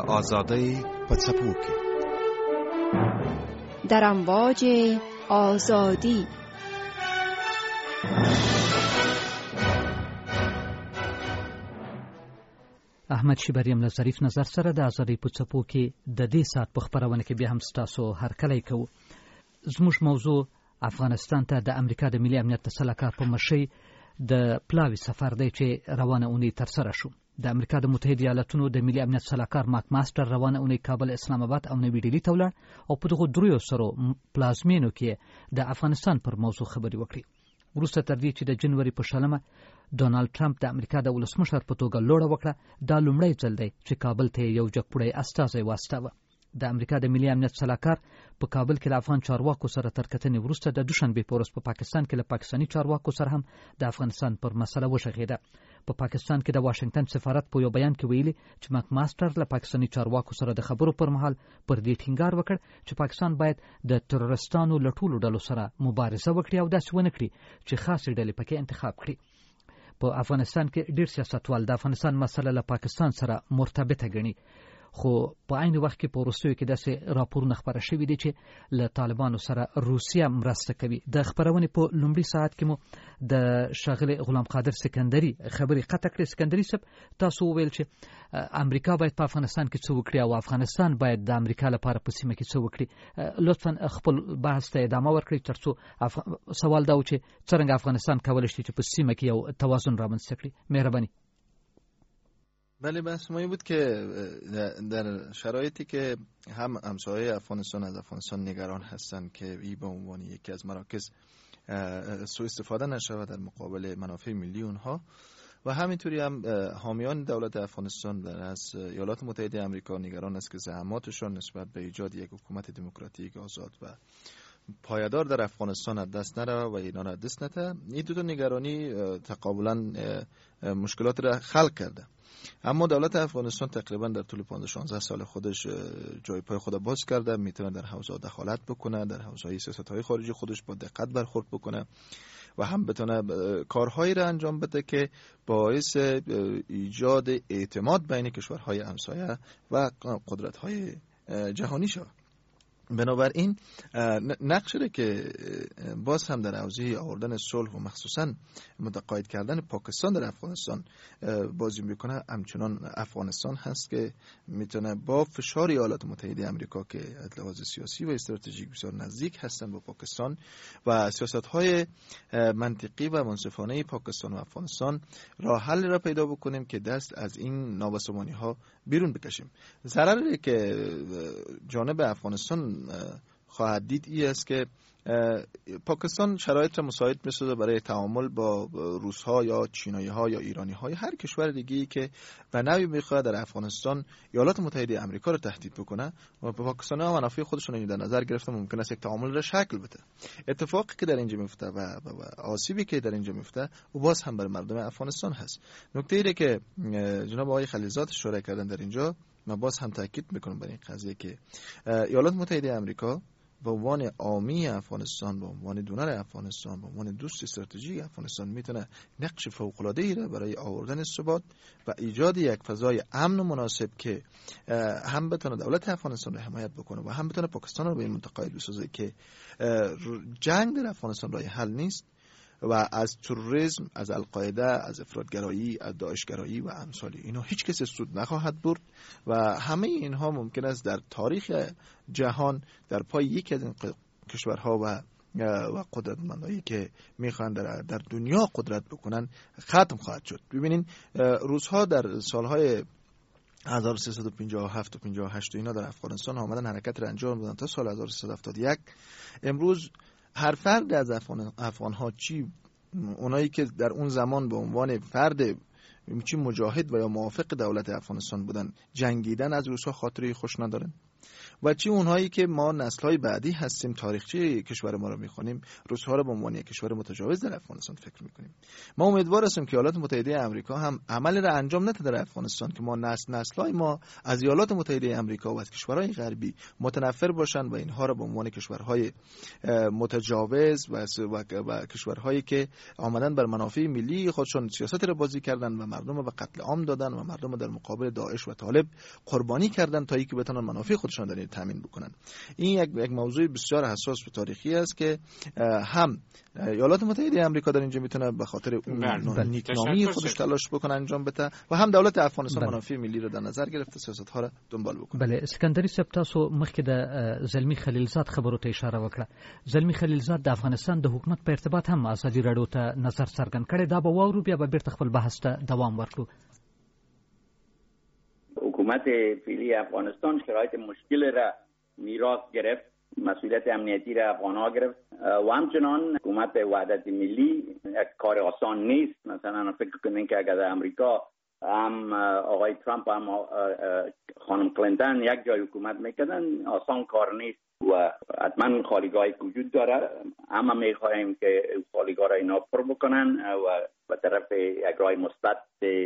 آزادی پڅپوکي در امواج آزادی. احمد شیبریم له ظریف نظر سره د آزادۍ په څپو کې د دې ساعت په خپرونه کې بیا هم ستاسو هرکلی کوو. زموږ موضوع افغانستان ته د امریکا د ملي امنیت د سلاکار په مشرۍ د پلاوي سفر دی چې روانه اونۍ ترسره شو. د امریکا د متحده ایالاتونو د ملي امنیت سلاکار ماک ماستر روانه اونۍ کابل، اسلام آباد او نوي ډیلي ته ولاړ او په دغو دریو سرو پلازمینو کې د افغانستان پر موضوع خبرې وکړي. وروسته تر دې چې د جنوري په 20 ډونالد ټرمپ د امریکا د ولسمشر په توګه لوړه وکړه، دا لومړی ځل دی چې کابل ته یو جګپوړی استازی واستاوه. د امریکا د ملي امنیت سلاکار په کابل کې د افغان چارواکو سره تر کتنې وروسته د دوشنبې په ورځ په پاکستان کې له پاکستاني چارواکو سره هم د افغانستان پر مسله وشغېده. په پاکستان کې د واشنگټن سفارت په یو بیان کې ویلي چې ماک ماستر له پاکستاني چارواکو سره د خبرو پر مهال پر دې ټینګار وکړ چې پاکستان باید د تروریستانو له ټولو ډلو سره مبارزه وکړي او داسې ونه کړي چې خاصې ډلې پکې انتخاب کړي. په افغانستان کې ډېر سیاستوال د افغانستان مسله له پاکستان سره مرتبطه ګڼي، خو په عین وخت کې په وروستیو کې داسې راپورونه خپاره شوي دي چې له طالبانو سره روسیه مرسته کوي. د خپرونې په لومړي ساعت کې مو د ښاغلي غلام قادر سکندري خبرې قطع کړې. سکندري صاحب، تاسو وویل چې امریکا باید په افغانستان کې څه وکړي او افغانستان باید د امریکا لپاره په سیمه کې څه وکړي. لطفا خپل بحث ته ادامه ورکړئ ترڅو سوال دا و چې څرنګه افغانستان کولی شي چې په سیمه کې یو توازن رامنځته کړي. مهرباني. بله، بحث ما این بود که در شرایطی که هم همسایه افغانستان از افغانستان نگران هستند که این به عنوان یکی از مراکز سوء استفاده نشود در مقابل منافع ملی اونها و همینطوری هم حامیان دولت افغانستان در از ایالات متحده آمریکا نگران است که زحماتشون نسبت به ایجاد یک حکومت دموکراتیک آزاد و پایدار در افغانستان از دست نره و اینا را دست نده. این دو تا نگرانی تقابلا مشکلات را خلق کرده. اما دولت افغانستان تقریبا در طول 15-16 سال خودش جای پای خود باز کرده، میتونه در حوزه دخالت بکنه، در حوزه سیاست‌های خارجی خودش با دقت برخورد بکنه و هم بتونه کارهایی را انجام بده که باعث ایجاد اعتماد بین کشورهای همسایه و قدرت‌های جهانی شود. بنابراین نقشی را که باز هم در حوزه آوردن صلح و مخصوصا متقاعد کردن پاکستان در افغانستان بازی میکنه، همچنان افغانستان هست که میتونه با فشار ایالات متحده آمریکا که از لحاظ سیاسی و استراتژیک بسیار نزدیک هستن با پاکستان و سیاست‌های منطقی و منصفانه پاکستان و افغانستان راه حل را پیدا بکنیم که دست از این نابسامانی‌ها بیرون بکشیم. ضرری که جانب افغانستان خواهد دید این است که پاکستان شرایط را مساعد می‌سازه برای تعامل با روس‌ها یا چینایی‌ها یا ایرانی‌ها یا هر کشور دیگه‌ای که به نوعی می‌خواد در افغانستان ایالات متحده آمریکا را تهدید بکنه و پاکستان‌ها منافع خودشون در نظر گرفته ممکن است یک تعامل را شکل بده. اتفاقی که در اینجا میفته و آسیبی که در اینجا میفته و باز هم بر مردم افغانستان هست. نکته ای که جناب آقای خلیلزاد اشاره کردن در اینجا، من باز هم تاکید میکنم بر این قضیه که ایالات متحده آمریکا به عنوان عامی افغانستان، به عنوان دونر افغانستان، به عنوان دوست استراتژیک افغانستان میتونه نقش فوق‌العاده‌ای را برای آوردن ثبات و ایجاد یک فضای امن و مناسب که هم بتونه دولت افغانستان را حمایت بکنه و هم بتونه پاکستان را به این منطقه بسازه که جنگ در افغانستان راه حل نیست و از تروریسم، از القاعده، از افراطگرایی، از داعشگرایی و امثال اینا هیچ کسی سود نخواهد برد و همه اینها ممکن است در تاریخ جهان در پای یکی از این کشورها و قدرتمندایی که میخوان در دنیا قدرت بکنن ختم خواهد شد. ببینین روس‌ها در سالهای 1357 و 58 اینا در افغانستان آمدن حرکت را انجام دادن تا سال 1371. امروز هر فرد از افغان‌ها، چی اونایی که در اون زمان به عنوان فرد چی مجاهد و یا موافق دولت افغانستان بودن، جنگیدن از روس‌ها خاطره خوش ندارن. و چی اونهایی که ما نسل‌های بعدی هستیم، تاریخچه کشور ما رو می‌خونیم، روس‌ها رو به عنوان یک کشور متجاوز در افغانستان فکر می‌کنیم. ما امیدوار هستیم که ایالات متحده آمریکا هم عمل را انجام نده در افغانستان که ما نسل‌های ما از ایالات متحده آمریکا و از کشورهای غربی متنفر باشن و اینها را به عنوان کشورهای متجاوز و کشورهایی که آمدن بر منافع ملی خودشون سیاست را بازی کردن و مردم به قتل عام دادن و مردم در مقابل داعش و طالب قربانی کردن تا اینکه بتونن منافع خودشون در این تامین بکنن. این یک موضوع بسیار حساس و تاریخی است که هم ایالات متحده آمریکا در اینجا میتونه به خاطر نیکنامی خودش تلاش بکنه انجام بده و هم دولت افغانستان منافع ملی رو در نظر گرفته سیاست ها را دنبال بکنه. بله، اسکندری صاحب، تاسو مخکې د زلمی خلیلزاد خبرو ته اشاره وکړه. زلمی خلیلزاد د افغانستان د حکومت په ارتباط هم ازادي راډیو ته نظر څرګند کړی. دا به واورو، بیا به بیرته خپل بحث ته دوام ورکړو. حکومت فعلی افغانستان شرایط مشکل را میراث گرفت، مسئولیت امنیتی را افغان‌ها گرفت و همچنان حکومت وحدت ملی یک کار آسان نیست. مثلا فکر کنین که اگر در امریکا هم آقای ترامپ هم خانم کلینتون یک جای حکومت میکردن، آسان کار نیست و حتما خالیگاهی وجود داره. اما میخواهیم که خالیگاه را اینا پر بکنن و به طرف یک راه مثبت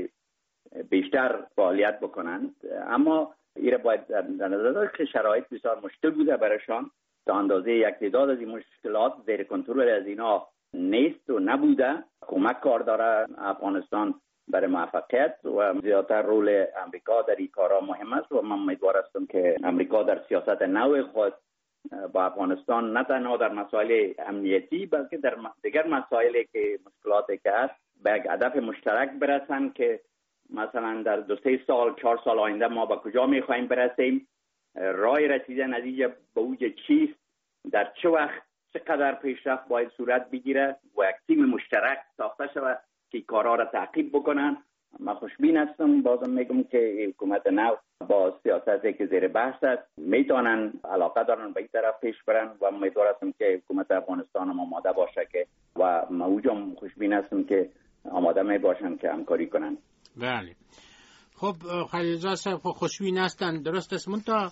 بیشتر فعالیت بکنند. اما این باید در نظر داشت که شرایط بسیار مشکل بوده برایشان، تا اندازه یک تعداد از این مشکلات زیر کنترل از اینا نیست و نبوده. کمک کار داره افغانستان برای موفقیت و زیادتر رول امریکا در این کارا مهم است و من امیدوار هستم که امریکا در سیاست نو خود با افغانستان نه تنها در مسائل امنیتی بلکه در دیگر مسائلی که مشکلاتی که هست به یک هدف مشترک برسن که مثلا در 2-3 سال 4 سال آینده ما به کجا میخوایم برسیم، راه رسیدن نتیجه به اوج چیست، در چه وقت چقدر پیشرفت باید صورت بگیره و یک تیم مشترک ساخته شود که کارها را تعقیب بکنن. من خوشبین هستم، بازم میگم که حکومت نو با سیاستی که زیر بحث است میتونن علاقه دارن به این طرف پیش برن و امیدوار هستم که حکومت افغانستان هم آماده باشه که و موجم خوشبین هستم که آماده می باشن که همکاری کنن. بله، خب خلیلزاد صاحب خوشبین هستن، درست است. منتها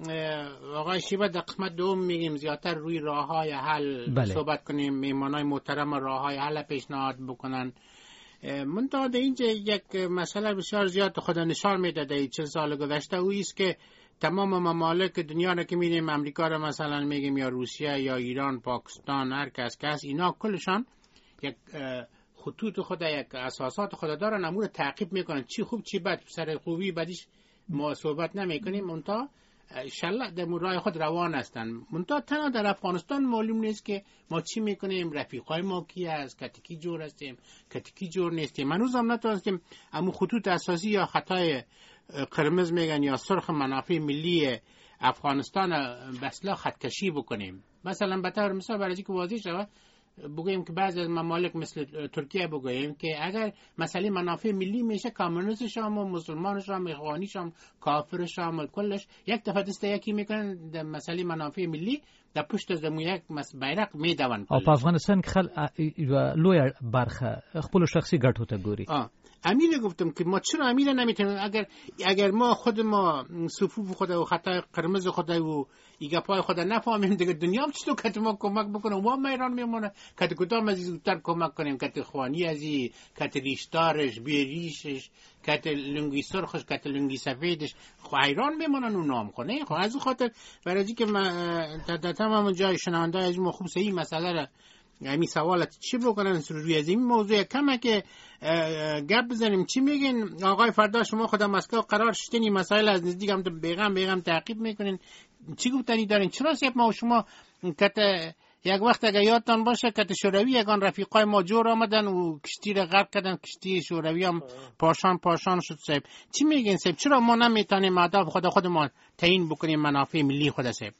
آقای شیبه در قسمت دوم میگیم زیادتر روی راههای حل صحبت کنیم، میمانای محترم راههای حل پیشنهاد بکنن. منتها در اینجا یک مسئله بسیار زیاد خدا نشان میده در 40 سال گذشته، او است که تمام ممالک دنیا را که می‌بینیم، امریکا را مثلا میگیم یا روسیه یا ایران، پاکستان، هر کس اینا کلشان یک خطوط خود، یک اساسات خود دارن، امور تعقیب میکنن، چی خوب چی بد، سر خوبی بدیش ما صحبت نمیکنیم. منتها انشالله در راه خود روان هستن. منتها تنها در افغانستان معلوم نیست که ما چی میکنیم، رفیقای ما کی است، کتکی جور هستیم، کتکی جور نیستیم. من روزم نتونستیم امو خطوط اساسی یا خطای قرمز میگن یا سرخ منافع ملی افغانستان بسلا خطکشی بکنیم. مثلا به طور مثال برای که واضح شود بگوییم که بعضی از ممالک مثل ترکیه بگوییم که اگر مسئله منافع ملی میشه، کامونیستش هم و مسلمانش هم، اخوانیش هم، کافرش هم، کلش یک دفعه دسته یکی میکنن در مسئله منافع ملی، در پشت از دمو یک بیرق میدون. او په افغانستان کې لوی برخه خپل شخصي ګټو ته ګوري. امیر گفتم که ما چرا امیر نمیتونیم، اگر ما خود ما صفوف خود و خطای قرمز خود و ایگپای خود نفهمیم، دیگه دنیا هم چطور که ما کمک بکنه و ما ایران میمونه که کدام از زودتر کمک کنیم، که خوانی ازی، که ریشتارش، بیریشش، که لنگی سرخش، که لنگی سفیدش، خو ایران میمونن و نام خونه. خو از خاطر برای که در تمام جای شنونده از ما خوب صحیح مسئله را همین سوالت چی بکنن روی از این موضوع کمه که گپ بزنیم. چی میگین آقای فردا؟ شما خدا مسکو قرار شدین این مسائل از نزدیک هم بیغم تعقیب میکنین، چی گفتنی دارین؟ چرا سیب ما و شما که یک وقت اگه یادتان باشه که شوروی یگان رفیقای ما جور آمدن و کشتی را غرق کردن، کشتی شوروی هم پاشان شد. سیب چی میگین سیب؟ چرا ما نمیتونیم اهداف خودمان تعیین بکنیم، منافع ملی خود سیب؟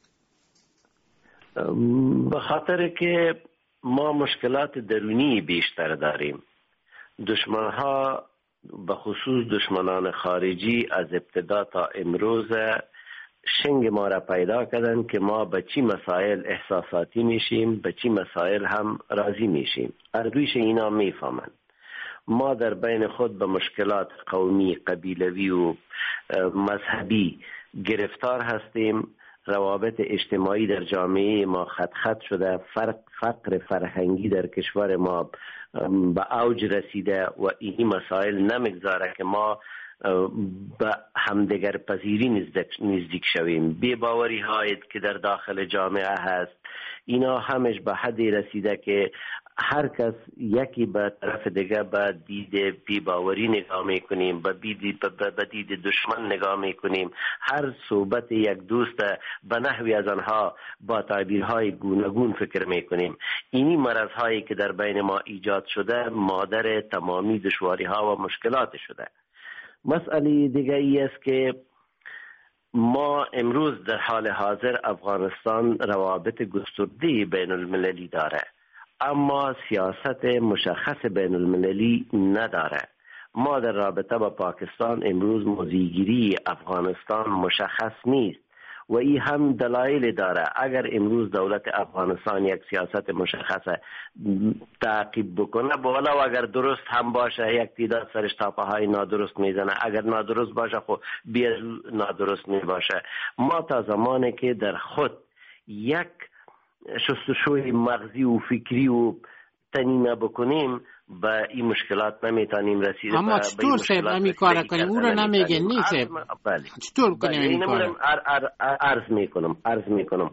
به خاطر که ما مشکلات درونی بیشتر داریم. دشمنها به خصوص دشمنان خارجی از ابتدا تا امروز شنگ ما را پیدا کردن که ما به چی مسائل احساساتی میشیم، به چی مسائل هم راضی میشیم. اردویش اینا میفهمن. ما در بین خود به مشکلات قومی، قبیلوی و مذهبی گرفتار هستیم. روابط اجتماعی در جامعه ما خط شده، فقر فرهنگی در کشور ما به اوج رسیده و این مسائل نمیگذاره که ما به همدیگر پذیری نزدیک شویم. بی‌باوری هایی که در داخل جامعه هست اینا همش به حدی رسیده که هر کس یکی به طرف دیگه به دید بی‌باوری نگاه میکنیم، به دید دشمن نگاه میکنیم. هر صحبت یک دوست به نحوی از آنها با تعبیرهای گوناگون فکر میکنیم. اینی مرض هایی که در بین ما ایجاد شده مادر تمامی دشواری ها و مشکلات شده. مسئله دیگه ای است که ما امروز در حال حاضر افغانستان روابط گسترده بین المللی داره، اما سیاست مشخص بین المللی نداره. ما در رابطه با پاکستان امروز موضع‌گیری افغانستان مشخص نیست و این هم دلایل داره. اگر امروز دولت افغانستان یک سیاست مشخص تعقیب بکنه، ولو اگر درست هم باشه یک تعداد سرش تاپه های نادرست میزنه، اگر نادرست باشه خب بیاد نادرست میباشه. ما تا زمانی که در خود یک شستشوی مغزی و فکری و تنینه بکنیم به این مشکلات نمیتونیم رسید. اما چطور سیب امی کار کنیم؟ او رو نمیگه نیست. چطور کنیم این کار؟ عرض میکنم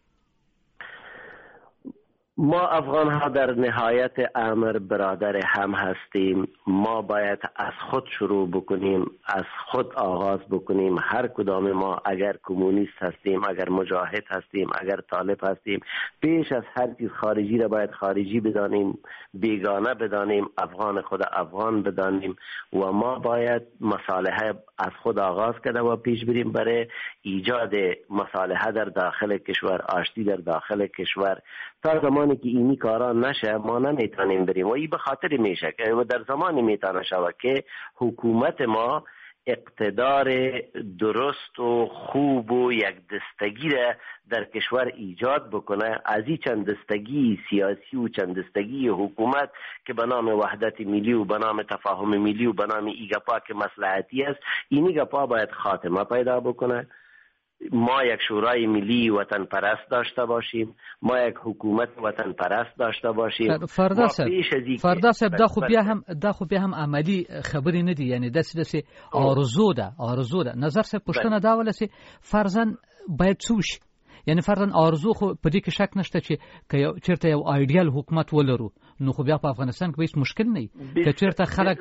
ما افغان ها در نهایت امر برادر هم هستیم. ما باید از خود شروع بکنیم، از خود آغاز بکنیم. هر کدام ما اگر کمونیست هستیم، اگر مجاهد هستیم، اگر طالب هستیم، پیش از هر چیز خارجی را باید خارجی بدانیم، بیگانه بدانیم، افغان خود افغان بدانیم و ما باید مصالحه از خود آغاز کرده و پیش بریم برای ایجاد مصالحه در داخل کشور، آشتی در داخل کشور. تا زمانی که اینی کارا نشه ما نمیتونیم بریم و این به خاطر میشه که در زمانی میتونه شود که حکومت ما اقتدار درست و خوب و یک دستگی در کشور ایجاد بکنه. از این چند دستگی سیاسی و چند دستگی حکومت که به نام وحدت ملی و به نام تفاهم ملی و به نام ایگپا که مصلحتی است، اینی گپا باید خاتمه پیدا بکنه. ما یک شورای ملی وطن پرست داشته باشیم، ما یک حکومت وطن پرست داشته باشیم. فردا صاحب دا خو بیا هم عملی خبری ندی، یعنی داسې آرزو ده. نظر صاحب پښتنه دا ولسی فرضاً باید څوش، یعنی فرضاً آرزو خو په دې کې شک نشته چې چیرته یو آیډیال حکومت ولرو نو خو بیا په افغانستان کې هیڅ مشکل نه وي که چیرته خلک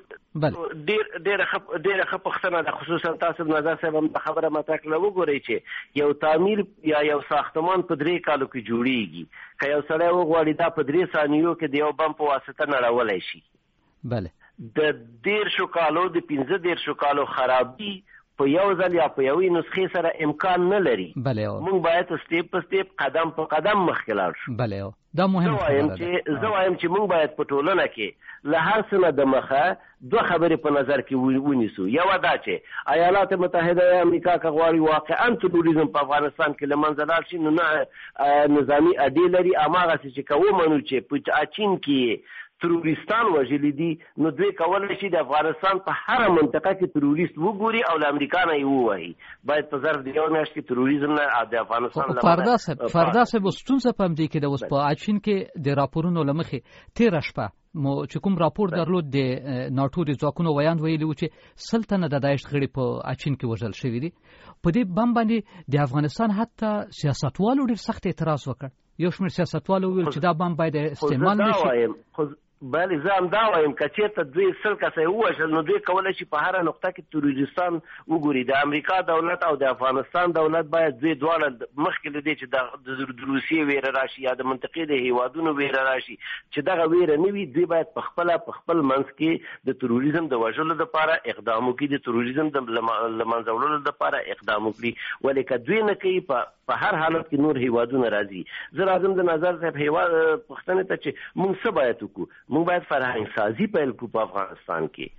ډېره ښه پوښتنه ده. خصوصا تاسو نظر صاحب هم خبره مطرح کړه. وګورئ چې یو تعمیر یا یو ساختمان په 3 کالو کې جوړیږي، که یو سړی وغواړي دا په 3 ثانیو کې د یو بم په واسطه نړولی شي. بله د 13 کالو د 15 کالو خرابي په یو ځل یا په یوې نسخې سره امکان نه لري. موږ باید سټیپ په سټیپ قدم په قدم مخکې لاړ شو. بله دا مهم خبره ده. زه وایم چې موږ باید په ټولنه کې له هر څه نه د مخه 2 خبرې په نظر کې ونیسو. یو دا چې ایالات متحده امریکا که غواړي واقعا تروریزم په افغانستان کې له منځه لاړ شي نو نه نظامي اډې لري، هماغسې چې که ومنو چې په چین کې تروریستان وژلي دي نو دوی کولی شي د افغانستان په هر منطقه کې تروریست وګوري او له امریکا نه یې ووهي. باید په ظرف د یو میاشت کې تروریزم نه د افغانستان فردا صاحب ستونزه په همدې کې ده. اوس په اچین کې د راپورونو له مخې تېره شپه چې کوم راپور درلود د ناټو د ځواکونو ویاند ویلي و چې 100 تنه د داعش غړي په اچین کې وژل شوي دي. په دې بم باندې د افغانستان حتی سیاستوالو ډېر سخت اعتراض وکړ. یو شمېر سیاستوالو ویل چې دا بم باید استعمال نشي. بله زه هم دا وایم که چېرته دوی 100 کسه ووژل نو دوی کولی شي په هره نقطه کې تروریستان وګوري. د امریکا دولت او د افغانستان دولت باید دوی دواړه مخکې له دې چې د روسیې ویره راشي یا د منطقې د هیوادونو ویره راشي چې دغه ویره نه وي، دوی باید په خپل منځ کې د تروریزم د وژلو لپاره اقدام وکړي، د تروریزم د له منځه وړلو لپاره اقدام وکړي. ولې که دوی نه کوي په هر حالت کې نور هیوادونه راځي. زه راځم د نظر صاحب هیواد پوښتنې ته چې موږ څه باید وکړو. موږ باید فرهنګ سازي پیل کړو په افغانستان کې.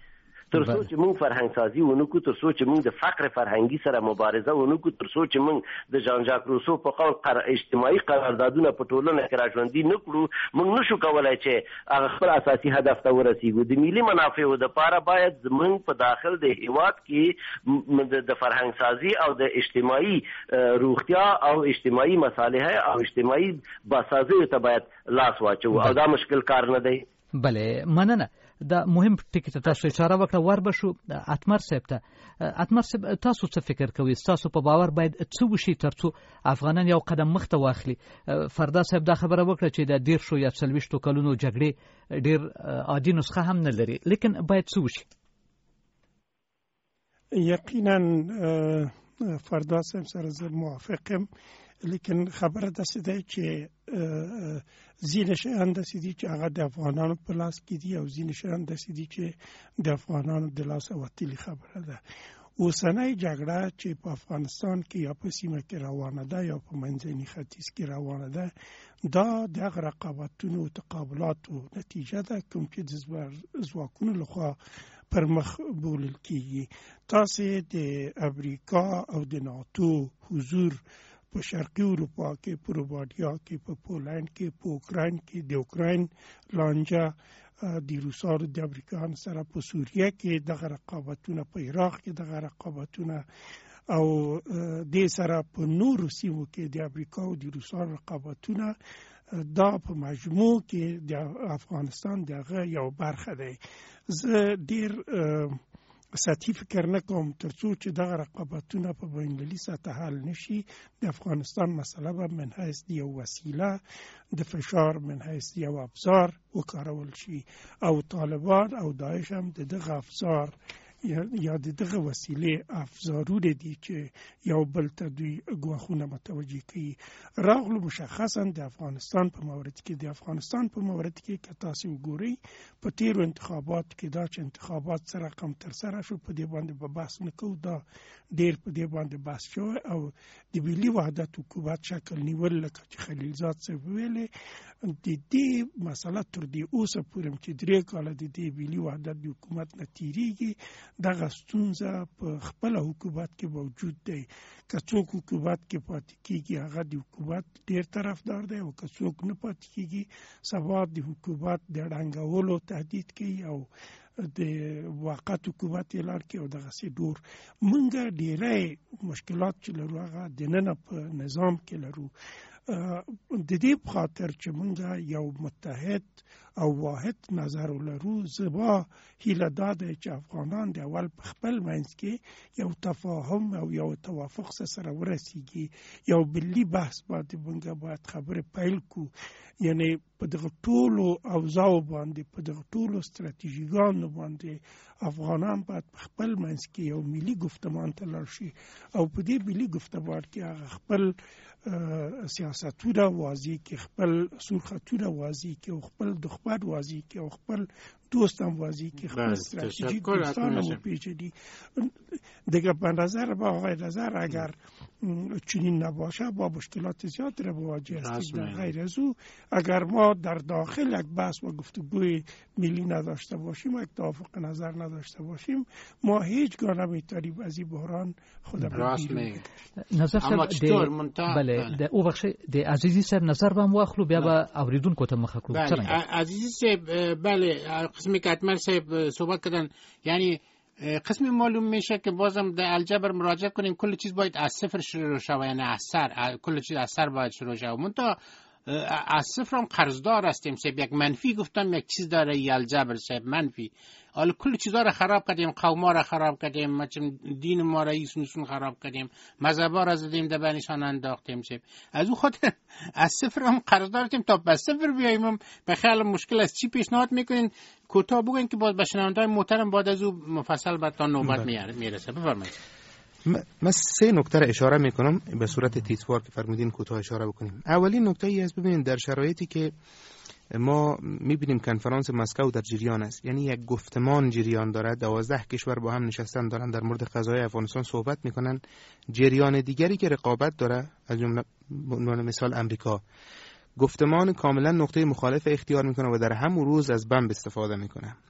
تر څو چې موږ فرهنګ سازي ونکو، تر څو چې موږ د فقر فرهنګي سره مبارزه ونکو، تر څو چې موږ د جان ژاک روسو په قول اجتماعي قراردادونه په ټولنه کې راژوندي نه کړو، موږ نشو کولای چې هغه خپل اساسي هدف ته ورسیږو. د ملي منافعو لپاره باید موږ په داخل د هیواد کې د فرهنګ سازي او د اجتماعي روغتیا او اجتماعي مصالح او اجتماعي باسازي ته باید لاس واچو، او دا مشکل کار نه دی. بله، مننه. دا مهم ټکی ته تاسو اشاره وکړه. وربشو اتمر صاحب ته. اتمر صاحب، تاسو څه فکر کوئ؟ تاسو په باور باید څه وشي ترڅو افغانان یو قدم مخته واخلي؟ فردا صاحب دا خبره وکړه چې د 10 یا 40 کلونو جګړې ډیر عادي نسخه هم نه لري، لیکن باید څه وشي؟ یقینا فردا صاحب سره زه موافقم، لیکن خبره داسې ده چې ځینې شیان داسې دي چې هغه د افغانانو په لاس کې دي، او ځینې شیان داسې دي چې د افغانانو د لاسه وتلي خبره ده. اوسنۍ جګړه چې په افغانستان کې یا په سیمه کې روانه ده یا په منځني ختیځ کې روانه ده، دا د هغه رقابتونو او تقابلاتو نتیجه ده کوم چې د ځواکونو لخوا پر مخ بولل کېږي. تاسې د امریکا او د ناتو حضور په شرقي اروپا کې، په روباډیا کې، په پولند کې، په اوکراین کې، د اوکراین لانجه د روسانو د امریکایانو سره په سوریه کې دغه رقابتونه، په عراق کې دغه رقابتونه، او د سره په نورو سیمو کې د امریکا او د روسانو رقابتونه، دا په مجموع کې د افغانستان دغه یو برخه دی. زه ډیر سطحي فکر نه کوم ترڅو چې دغه رقابتونه په بین المللي سطح حل نشي، د افغانستان مسله به من حیث یو وسیله د فشار، من حیث یو ابزار وکارول شي، او طالبان او داعش هم دغه افزار یا دغه وسیله افزارونه دي چې یو بل ته دوی ګواښونه متوجه کوي. راغلو مشخصا د افغانستان په مورد کې که تاسو وګورئ په تیرو انتخابات کې دا چې انتخابات سره رقم تر سره شو، په دې باندې به بحث نه کوو، دا ډیر په دې باندې بحث شو، او د ملي وحدت حکومت شکل نیول لکه چې خلیلزاد صاحب ویلې، د دې مسله تر دې اوسه پورې چې 3 کاله د دې ملي وحدت د حکومت نه تیریږي، دغه ستونزه په خپل حکومت کې موجود دی. که څوک حکومت کې پاتې کېږي هغه د حکومت ډیر طرفدار دی، او که څوک نه پاتې کېږي سبا د حکومت د ړنګولو تهدید کوي او د موقت حکومت اعلان کوي، او دغه سي ډور موږ ډیری مشکلات چې لرو هغه د نن په نظام کې لرو. د دې په خاطر چې موږ یو متحد او واحد نظر ولرو، زما هیله دا ده چې افغانان د اول په خپل منځ کې یو تفاهم او یو توافق سره ورسیږي، یو ملي بحث باندې موږ باید خبره پیل کو، یعنی په دغه ټولو اوضاع باندې، په دغه ټولو ستراتیژیګانو باندې افغانان باید په خپل منځ کې یو ملي گفتمان ته لاړ شي، او په دې ملي گفتمان کې هغه خپل سیاستونه واضح کې، خپل سرخطونه واضح کې، او خپل دښمن واضح کې، او خپل دوست هم واضح کې، خپل استراتژیک دوستان هم وپیژني. دیگه به نظر با آقای نظر اگر چنین نباشه با مشکلات زیاد را مواجه هستیم. در غیر از او اگر ما در داخل یک بحث و گفتگوی ملی نداشته باشیم، یک توافق نظر نداشته باشیم، ما هیچ گاه نمیتونیم از این بحران خودمون بیرون. نظر صاحب بله د او بخش د عزیزی صاحب نظر به واخلو، بیا به اوریدونکو ته مخه کړو. عزیزی صاحب بله قسمی که اتمر صاحب صحبت کردن، یعنی قسمی معلوم میشه که بازم در الجبر مراجعه کنیم کل چیز باید از صفر شروع شود، یعنی از سر، کل چیز از سر باید شروع شود. منتها از صفر هم قرضدار هستیم. صاحب یک منفی گفتم یک چیز داره ی الجبر صاحب منفی، حالا کل چیزا را خراب کردیم، قوما را خراب کردیم، مثلا دین ما را ایسون خراب کردیم، مذهبا را زدیم در بینشان انداختیم. صاحب از اون خاطر از صفر هم قرضدار هستیم تا به صفر بیاییم. هم به خیال مشکل است. چی پیشنهاد میکنین؟ کوتاه بگوین که باز به شنونده‌های محترم بعد از اون مفصل بعد تا نوبت میرسه. بفرمایید. من 3 نکته را اشاره میکنم به صورت تیتروار که فرمودین کوتاه اشاره بکنیم. اولین نکته ای است، ببینید در شرایطی که ما میبینیم کنفرانس مسکو در جریان است، یعنی یک گفتمان جریان دارد، 12 کشور با هم نشستن دارن در مورد قضایای افغانستان صحبت میکنن. جریان دیگری که رقابت داره، از جمله مثال امریکا، گفتمان کاملا نقطه مخالف اختیار میکنه و در همون روز از بمب استفاده میکنه.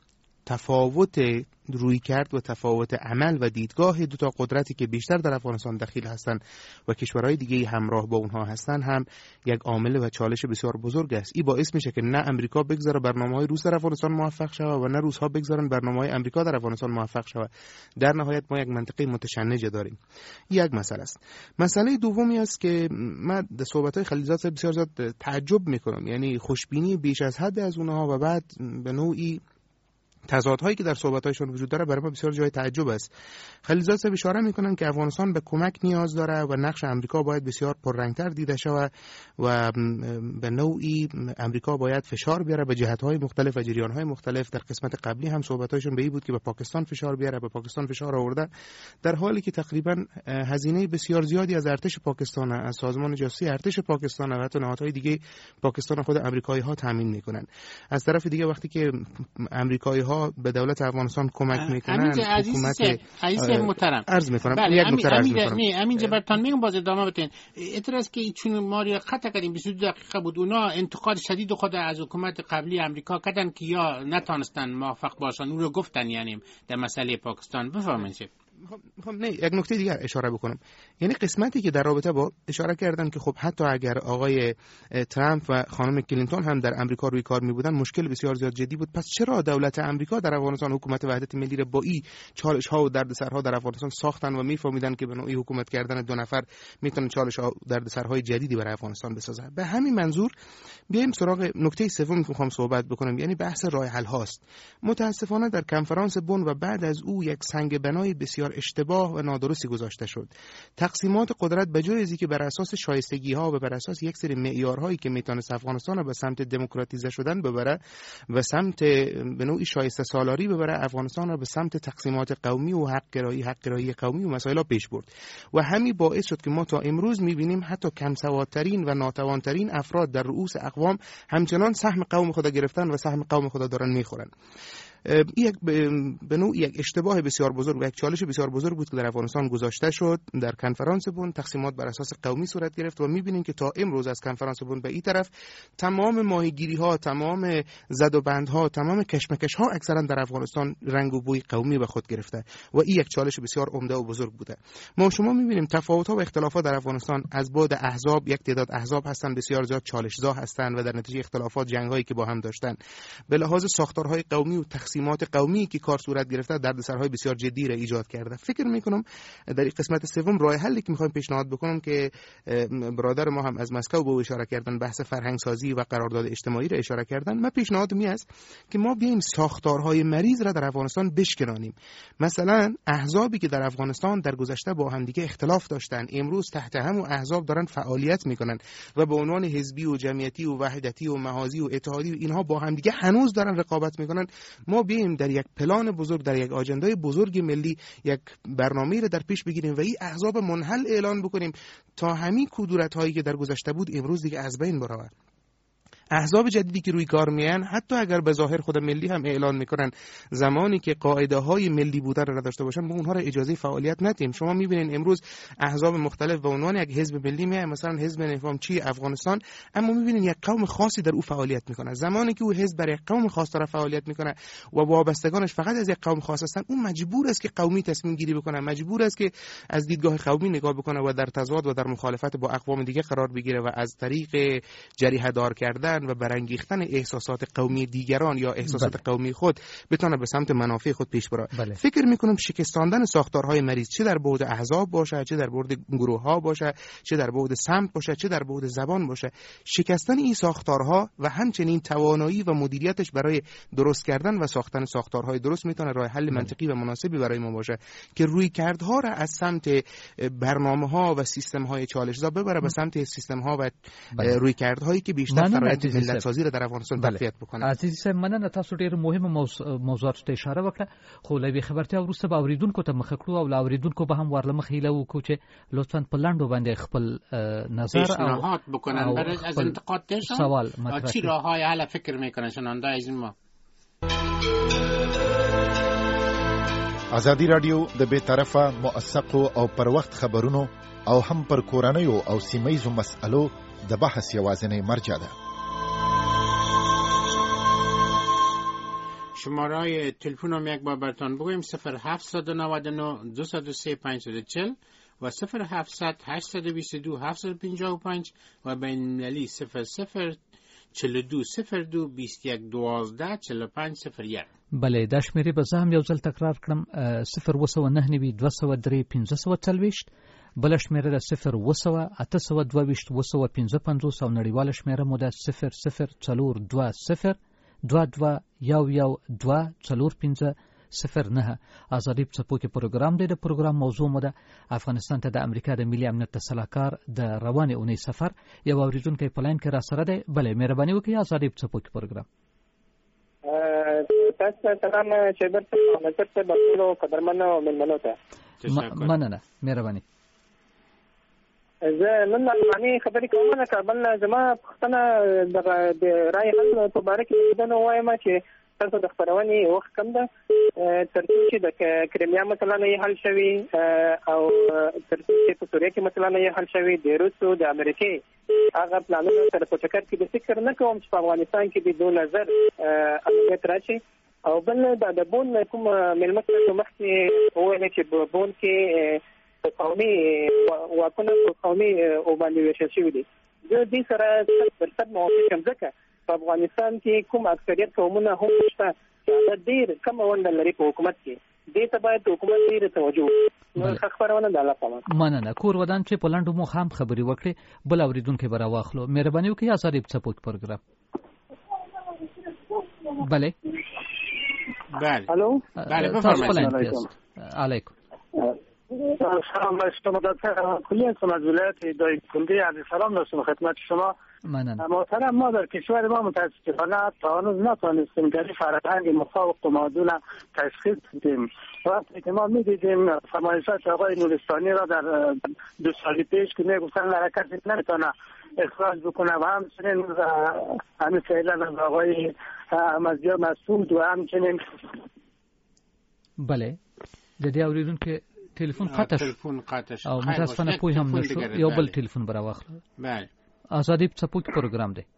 تفاوت روی کرد و تفاوت عمل و دیدگاه دو تا قدرتی که بیشتر در افغانستان دخیل هستند و کشورهای دیگه همراه با اونها هستند هم یک عامل و چالش بسیار بزرگ است. این باعث میشه که نه امریکا بگذاره برنامه‌های روس در افغانستان موفق شود و نه روس‌ها بگذارن برنامه‌های امریکا در افغانستان موفق شود. در نهایت ما یک منطقه متشنج داریم. یک مسئله است. مسئله دومی است که من در صحبت‌های خلیلزاد صاحب بسیار زیاد تعجب می‌کنم، یعنی خوشبینی بیش از حد از اونها و بعد به نوعی تضادهایی که در صحبت‌هایشون وجود داره برای ما بسیار جای تعجب است. خلیلزاد صاحب اشاره میکنن که افغانستان به کمک نیاز داره و نقش امریکا باید بسیار پررنگتر دیده شود و به نوعی امریکا باید فشار بیاره به جهت‌های مختلف و جریان‌های مختلف. در قسمت قبلی هم صحبت‌هایشون به این بود که به پاکستان فشار بیاره، به پاکستان فشار آورده، در حالی که تقریبا هزینه بسیار زیادی از ارتش پاکستان، از سازمان جاسوسی ارتش پاکستان و حتی نهادهای دیگه پاکستان خود آمریکایی‌ها تامین میکنن. از طرف دیگه وقتی که آمریکایی‌ها به دولت افغانستان کمک میکنن، حکومت عزیز محترم عرض میکنم بله، یک نکته عرض میکنم همینجا براتون میگم، باز ادامه بدین. اعتراض که چون ما رو قطع کردیم 22 دقیقه بود، اونا انتقاد شدید خود از حکومت قبلی امریکا کردن که یا نتونستن موفق باشن، اون رو گفتن یعنی در مسئله پاکستان. بفرمایید. خب نه، یک نکته دیگر اشاره بکنم، یعنی قسمتی که در رابطه با اشاره کردن که خب حتی اگر آقای ترامپ و خانم کلینتون هم در امریکا روی کار می بودن مشکل بسیار زیاد جدی بود، پس چرا دولت امریکا در افغانستان حکومت وحدت ملی را با این چالش ها و دردسرها در افغانستان ساختن و میفهمیدن که به نوعی حکومت کردن دو نفر میتونه چالش ها و دردسرهای جدیدی برای افغانستان بسازه. به همین منظور بیایم سراغ نکته سومی که میخوام صحبت بکنم، یعنی بحث راه حل هاست. متاسفانه در کنفرانس بن و بعد از او یک سنگ بنای بسیار اشتباه و نادرستی گذاشته شد. تقسیمات قدرت به جای اینکه بر اساس شایستگی ها و بر اساس یک سری معیارهایی که میتونه افغانستان رو به سمت دموکراتیزه شدن ببره و سمت به نوعی شایسته سالاری ببره، افغانستان رو به سمت تقسیمات قومی و حق گرایی قومی و مسائل پیش برد و همین باعث شد که ما تا امروز میبینیم حتی کم سوادترین و ناتوانترین افراد در رؤوس اقوام همچنان سهم قوم خود گرفتن و سهم قوم خود دارن میخورن. یک به نوعی یک اشتباه بسیار بزرگ و یک چالش بسیار بزرگ بود که در افغانستان گذاشته شد. در کنفرانس بن تقسیمات بر اساس قومی صورت گرفت و می‌بینیم که تا امروز از کنفرانس بن به این طرف تمام ماهیگیری‌ها، تمام زد و بندها، تمام کشمکش‌ها اکثرا در افغانستان رنگ و بوی قومی به خود گرفته و این یک چالش بسیار عمده و بزرگ بوده. ما شما می‌بینیم تفاوت‌ها و اختلافات در افغانستان از بعد احزاب، یک تعداد احزاب هستند بسیار زیاد چالش‌زا هستند و در نتیجه اختلافات جنگ‌هایی که با هم داشتن به لحاظ ساختارهای قومی و تقسیمات قومی که کار صورت گرفته دردسرهای بسیار جدی را ایجاد کرده. فکر میکنم در این قسمت سوم راه حلی که میخوایم پیشنهاد بکنم که برادر ما هم از مسکو به اشاره کردن، بحث فرهنگ سازی و قرارداد اجتماعی را اشاره کردن. من پیشنهاد می است که ما بیایم ساختارهای مریض را در افغانستان بشکنانیم. مثلا احزابی که در افغانستان در گذشته با هم دیگه اختلاف داشتن امروز تحت هم و احزاب دارن فعالیت میکنن و به عنوان حزبی و جمعیتی و وحدتی و محاذی و اتحادی و اینها با هم دیگه هنوز دارن رقابت میکنن. ما بیایم در یک پلان بزرگ، در یک آجندای بزرگ ملی یک برنامه‌ای را در پیش بگیریم و این احزاب منحل اعلان بکنیم تا همین کدورت‌هایی که در گذشته بود امروز دیگه از بین برود. احزاب جدیدی که روی کار میان حتی اگر به ظاهر خود ملی هم اعلان میکنن، زمانی که قاعده های ملی بودن را نداشته باشن ما اونها را اجازه فعالیت ندیم. شما میبینید امروز احزاب مختلف به عنوان یک حزب ملی میان، مثلا حزب نظامچی افغانستان، اما میبینید یک قوم خاصی در او فعالیت میکنه. زمانی که او حزب برای قوم خاص داره فعالیت میکنه و وابستگانش فقط از یک قوم خاص هستن، اون مجبور است که قومی تصمیم گیری بکنه، مجبور است که از دیدگاه قومی نگاه بکنه و در تضاد و در مخالفت با اقوام دیگه قرار بگیره و از طریق جریحه دار کردن و برانگیختن احساسات قومی دیگران یا احساسات قومی خود بتونه به سمت منافع خود پیش بره. فکر میکنم شکستاندن ساختارهای مریض، چه در بعد احزاب باشه، چه در بعد گروه‌ها باشه، چه در بعد سمت باشه، چه در بعد زبان باشه، شکستن این ساختارها و همچنین توانایی و مدیریتش برای درست کردن و ساختن ساختارهای درست میتونه راه حل منطقی و مناسبی برای ما باشه که رویکردها را از سمت برنامه‌ها و سیستم‌های چالش‌زا ببره به سمت سیستم‌ها و رویکردهایی که بیشتر فرآیند ملت سازی را در افغانستان تقویت بکنه. عزیز مننه، تاسو ډیر مهمه موضوعات ته اشاره وکړه، خو لوي خبرتیا وروسته به اوریدونکو ته مخ کړو او اوریدونکو به هم ورله مخ هیله وکړو چې لطفاً په لاندو باندې خپل نظر پیشنهاد بکنن برای از انتقاد داشتن سوال چی راههای حل فکر میکنن شنونده از ما. ازادي رادیو د بې طرفه موثقو او پر وخت خبرونو او هم پر کورنیو او سیمه‌یزو مسألو د بحث یوازینی مرجع ده. شماره تلفن هم یک بار براتون بگویم 0799 203 540 و 0700 822 755 و بین المللی 0042 02 21 12 45 01. بله دا شمیرې به زه هم یو ځل تکرار کړم 0992 203 540 بل شمیره ده 0 822 255 او نړیواله شمیره مو ده 0042 22 11 2 45 آزادی په څپو کې پروګرام دی. د پروګرام موضوع مو ده افغانستان ته د امریکا د ملي امنیت د سلاکار د روانې اونۍ سفر. یو اوریدونکی په لاین کې را سره دی. بله مهرباني وکړئ آزادی په څپو کې پروګرام. تاسو سلام شیبر ته مزت ته بخلو قدرمنو ملمنو ته مننه مهرباني. زه نن معنی خبرې کوم نه کابل زما پښتنه د رای حل په باره کې دا وایم چې تاسو د خبرونې وخت کم ده تر څو چې د کریمیا مسله نه حل شوي او تر څو چې په سوریه کې مسله نه حل شوي د روسو د امریکای هغه پلانونه سره په چکر کې د فکر نه کوم چې په افغانستان کې د 2000 امنیت راشي او بل د بون کوم ملمت مخکې وویل چې بون کې قومي واکونه قومي او باندې وشل شوی دي. د دې سره ترتب موافق هم ځکه په افغانستان کې کوم اکثریت قومونه هم شته چې ډېر کم ونډه لري په حکومت کې. دې ته باید حکومت ډېر توجه وکړي. نو خبرونه د الله تعالی مننه. کور ودان چې په لنډو مو هم خبري وکړي. بل اوریدونکو به راواخلو. مهرباني وکړئ آزادی په څپو کې پروګرام. بله الو بله بفرمایید. علیکم سلام بر شما. دکتر کلی هستم از ولایت دایکنده. عرض سلام داشتم خدمت شما. محترم ما در کشور ما متاسفانه تا هنوز نتوانستیم که فرهنگ مخالف و معادل تشخیص بدیم. وقتی که ما می‌دیدیم فرمایشات آقای نورستانی را در 2 سال پیش که میگفتن حرکت نمیتونه اخراج بکنه و همچنین همین فعلا از آقای احمدزی مسعود و همچنین بله د دې اوریدونکو تلفون قطع شو او متاسفانه پوی هم نشو. یو بل تلفون براواخلو. بله آزادی په څپو کې پروګرام دی.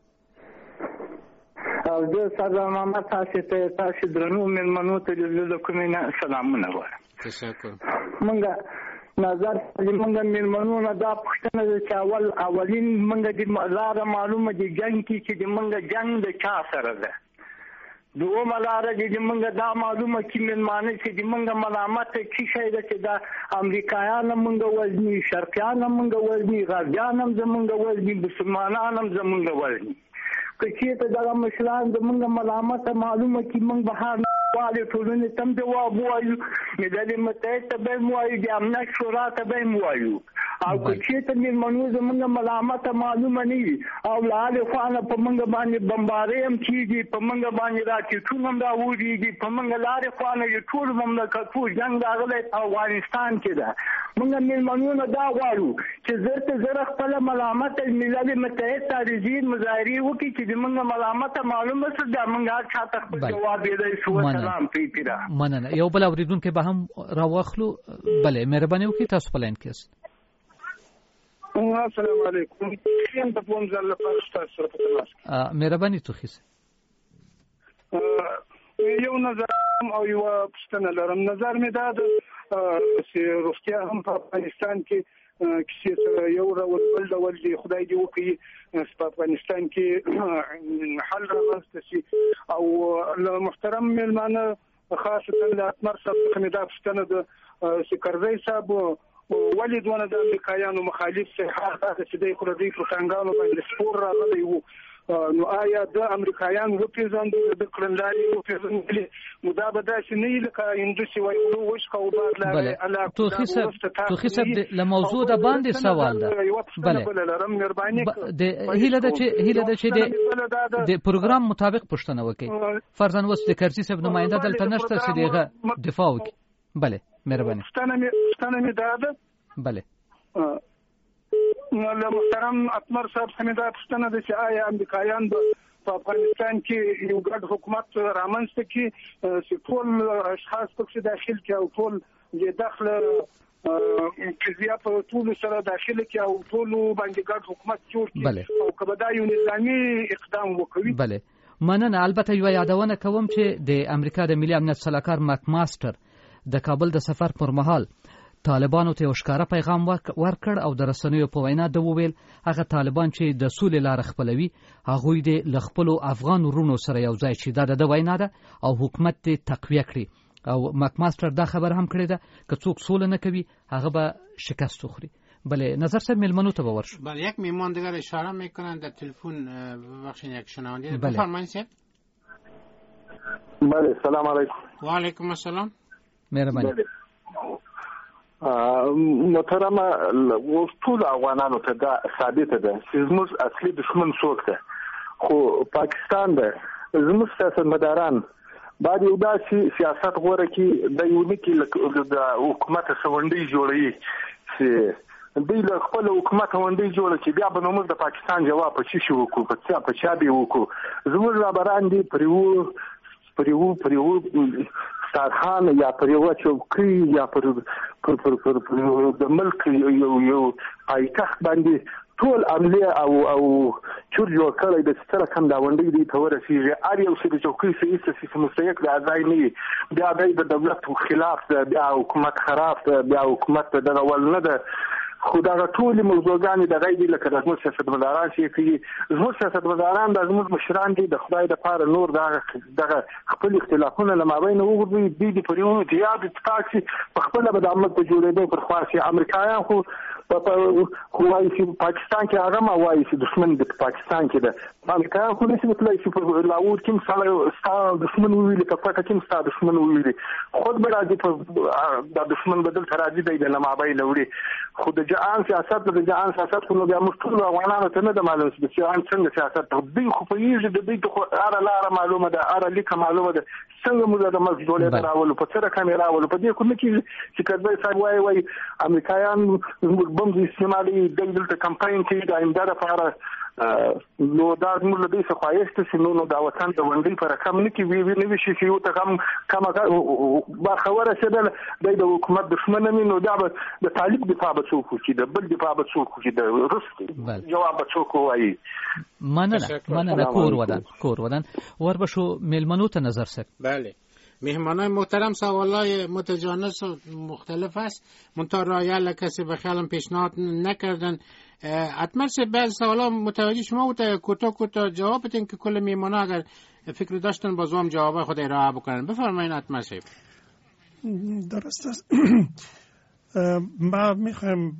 او زه سلام محمد تاسو درنو ملمنو ته د کومه سلامونه وایم. تشکر. منګه نظر منګه ملمنو نه دا پښتنه چې اولین منګه د لار معلومه دي جنگ کې چې منګه جنگ د چا سره ده. دوه لاره چې موږ دا معلومه کې ملمانه چې موږ ملامت کی شي چې دا امریکایان موږ وزني شرقیان موږ وزني غربیان هم زموږ وزني مسلمانان هم زموږ وزني که چې دا مشران زموږ ملامت معلومه کې موږ بهر والي ټولنې تم جواب وایو ملل متحد ته به وایو د امنیت شورا ته به وایو او که چې ته ملمنو زموږ ملامت معلومه نه او لاله خانه په موږ باندې بمبارې هم کیږي په موږ باندې راکټونه هم راوړيږي په موږ لارې خانه یو ټول مملکتو جنگ راغلی افغانستان کې ده. موږ ملمنو نه دا غواړو چې زرته خپل ملامت ملل متحد ته رضی مظاهره وکړي چې موږ ملامت معلومه څه ده موږ هر چاته خپل جواب دی. سلام پیپیرا. مننه. یو بل اوریدونکو به هم راواخلو. بله مهرباني وکړئ تاسو په لاین کې یاست. السلام علیکم. یم په کوم ځل لپاره تاسو سره په تماس. مهرباني توخیس. یو نظر او یو پښتنه لرم. نظر مې دا ده چې روغتیا هم په افغانستان کې کیسې سره یو بل ډول دی. خدای دې وکړي په افغانستان کې حل رامنځته شي. او محترم مېلمانه خاصتا د اتمر صاحب څخه مې دا پوښتنه ده چې کرزی صاحب ولې دونه د امریکایانو مخالف هغه چې دوی خو دوی په څنګهانو باندې سپور راغلی وو. نو آیا د امریکایان وپیژندل د کړنلاري وپیژندل نو دا به داسې نه لکه هندوسي وایي نو وش کو بعد لا توخیص د موضوع د باندې سوال ده. بله لرم مهرباني د هیله ده چې د پروګرام مطابق پښتنه وکړي. فرضاً وس د کرزي صاحب نماینده دلته نشته چې دغه دفاع وکړي. بله مهرباني. پښتنه مې ده. بله نو محترم اتمر صاحب څنګه دا پښتنه ده چې آیا امریکایان په افغانستان کې یو ګډ حکومت رامنځته کړي چې ټول اشخاص پکې داخل کړي او ټول د داخله قضیه په ټول سره داخله کړي او ټول باندې ګډ حکومت جوړ کړي او کله دا یو نظامی اقدام وکړي. بله مننه. البته یو یادونه کوم چې د امریکا د ملي امنیت سلاکار مک ماستر د کابل د سفر پر مهال طالبانو ته یو ښکاره پیغام ورکړ او د رسنیو په وینا د وویل هغه طالبان چې د سولې لار خپلوي هغوی د لخپلو افغان ورونو سره یو ځای شي. دا د وینا ده او حکومت ته تقویه کړي. او مک ماستر دا خبر هم کړی ده که څوک سوله نه کوي هغه به شکست وخوري. بله نظر صاحب میلمنو ته باور شو. بله یک میهمان دیگر اشاره میکنن در تلفن بخشین یک شنونده. بفرمایید صاحب. بله سلام علیکم. و علیکم السلام. مهرباني. محترمه ټول افغانانو ته دا ثابته ده چې زموږ اصلي دشمن څوک ده، خو پاکستان ده. زموږ سیاستمداران باید یو داسې سیاست غوره کړي د یو نکي د حکومت سونډي جوړوي چې دوی له خپل حکومت باندې جوړ کړي، بیا به موږ د پاکستان جواب په شي وکړو، په چا به وکړو. زموږ رابران دي پریو سارحان یا پریو چوکۍ یا پر د ملک یو پایتخت باندې ټول عملیه او چور جوړ کړی د ستر کم دا وندې دی ته ورسیږي. اړ یو څه د چوکۍ سیاسي مستحق د ځای نه بیا د دولت خلاف ده، بیا حکومت خراب ده، بیا حکومت د ول نه ده. خو دا ټول موضوعګان د غیبی لکه د زموږ سیاستمداران چې کوي، زموږ سیاستمداران د زموږ مشران دي د خدای د پاره نور دغه خپل اختلافونه لمابین وګوري دي په یو دیاب تاکي په خپل به د عمل په جوړېدو پر خاصي امریکایان خو وایي چې پاکستان کې هغه ما وایي چې دشمن د پاکستان کې ده. امریکایان خو نشي مطلب چې په لاور کې مثلا دشمن ویلي په پټه کې مثلا دشمن ویلي خود به راځي په د دشمن بدل تراځي دی د لمابین وړي. خو د جهان سیاست خو نو بیا موږ ټول افغانانو ته نه د معلومه چې جهان څنګه سیاست دوی خو په یوه د دوی خو لاره معلومه ده، لیکه معلومه ده څنګه موږ د ملک جوړې راولو په سره کیمرا راولو په دې کوم کې چې کله صاحب وایي امریکایان بم استعمالي دلته کمپاین کوي د امداد لپاره نو دا موږ له دې څخه خواهشته چې نو د وطن د وندې پر کم نه کې وی نه شي چې یو ته کم خبره شدل د حکومت دشمن نه نو دا د طالب دفاع به څوک کوي، د بل دفاع به څوک کوي، د روس جواب به څوک وایي. مننه کور ودان وربشو میلمنو ته نظر سک. بله مهمانای محترم سوالای متجانس و مختلف است، منتها رایل کسی به خیالم پیشنهاد نکردن. حتما بعض سوالا متوجه شما بود کوتاه جواب بدین که کل میهمانا اگر فکر داشتن بازم جواب خود ارائه بکنن. بفرمایید حتما صاحب. درست است. ما میخوایم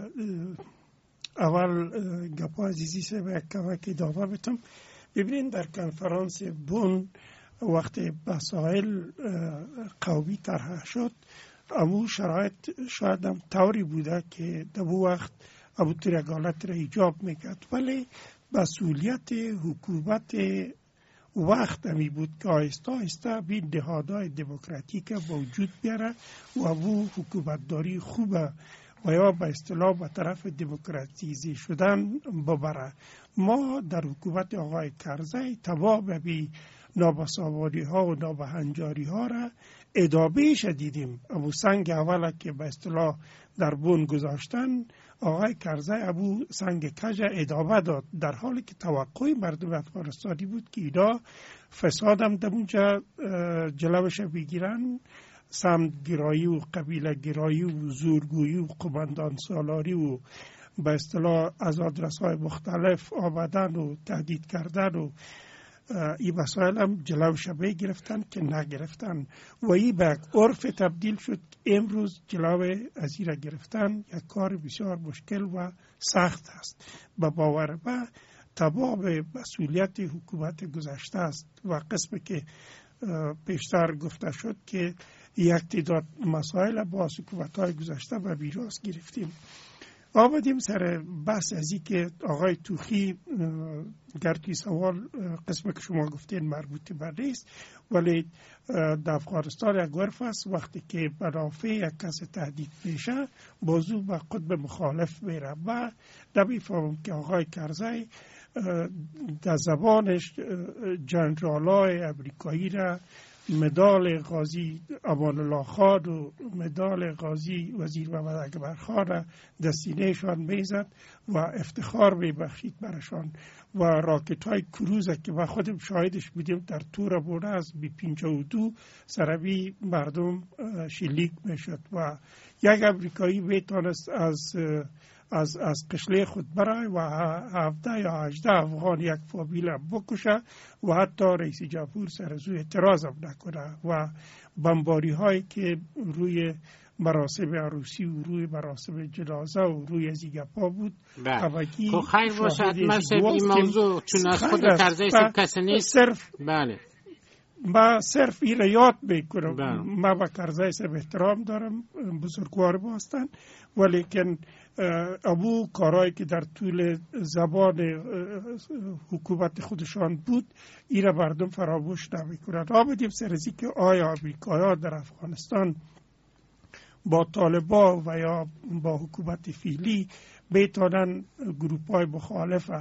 اول گپا عزیزی سے به کمکی داوا بتم. ببینین در کنفرانس بون وقتی مسائل قومی طرح شد امو شرایط شاید هم طوری بوده که در وقت ابو ترگالت را ایجاب میکرد، ولی مسئولیت حکومت وقت همی بود که آهسته آهسته بین نهادهای دموکراتیک موجود بیاره و ابو حکومتداری خوبه و یا به اصطلاح به طرف دموکراتیزی شدن ببره. ما در حکومت آقای کرزی تمام بی نابسامانی ها و نابهنجاری ها را ادامه شدیدیم. ابو سنگ اولا که به اصطلاح در بون گذاشتن آقای کرزی ابو سنگ کج ادامه داد، در حالی که توقع مردم افغانستانی بود که اینا فساد هم در اونجا جلوش بگیرن، سمت گرایی و قبیله گرایی و زورگویی و قماندان سالاری و به اصطلاح از آدرس‌های مختلف آمدن و تهدید کردن و این مسائل هم جلوش گرفتن که نگرفتن و این به عرف تبدیل شد. امروز جلو از این را گرفتن یک کار بسیار مشکل و سخت است. به باور من تمام مسئولیت حکومت گذشته است و قسم که پیشتر گفته شد که یک تعداد مسائل با حکومت‌های گذشته و میراث گرفتیم. آمدیم سر بحث از این که آقای توخی گرچه سوال قسم که شما گفتین مربوط به نیست، ولی در افغانستان یک عرف است وقتی که منافع یک کس تهدید میشه موضوع به قطب مخالف میره. و نمیفهمم که آقای کرزی در زبانش جنرالای امریکایی را مدال غازی امان الله خان و مدال غازی وزیر محمد اکبر خان را دستینهشان میزد و افتخار میبخشید برشان و راکت های کروز که ما خودم شاهدش بودیم در تور بوده از بی 52 سروی مردم شلیک میشد و یک امریکایی میتونست از قشله خود برای و 17 یا 18 افغان یک فامیل بکشه و حتی رئیس جمهور سر از او اعتراض هم نکنه و بمباری هایی که روی مراسم عروسی و روی مراسم جنازه و روی زیگپا بود. خب خیر باشه حتما این موضوع چون از خود طرزه کسی نیست. بله ما صرف این یاد میکنم. ما با کرزی صاحب احترام دارم، بزرگوار ما هستن، ولیکن ابو کارهایی که در طول زبان حکومت خودشان بود این را مردم فراموش نمیکنند. آمدیم سر از که آیا امریکایی‌ها در افغانستان با طالبان و یا با حکومت فعلی میتونن گروپ‌های مخالف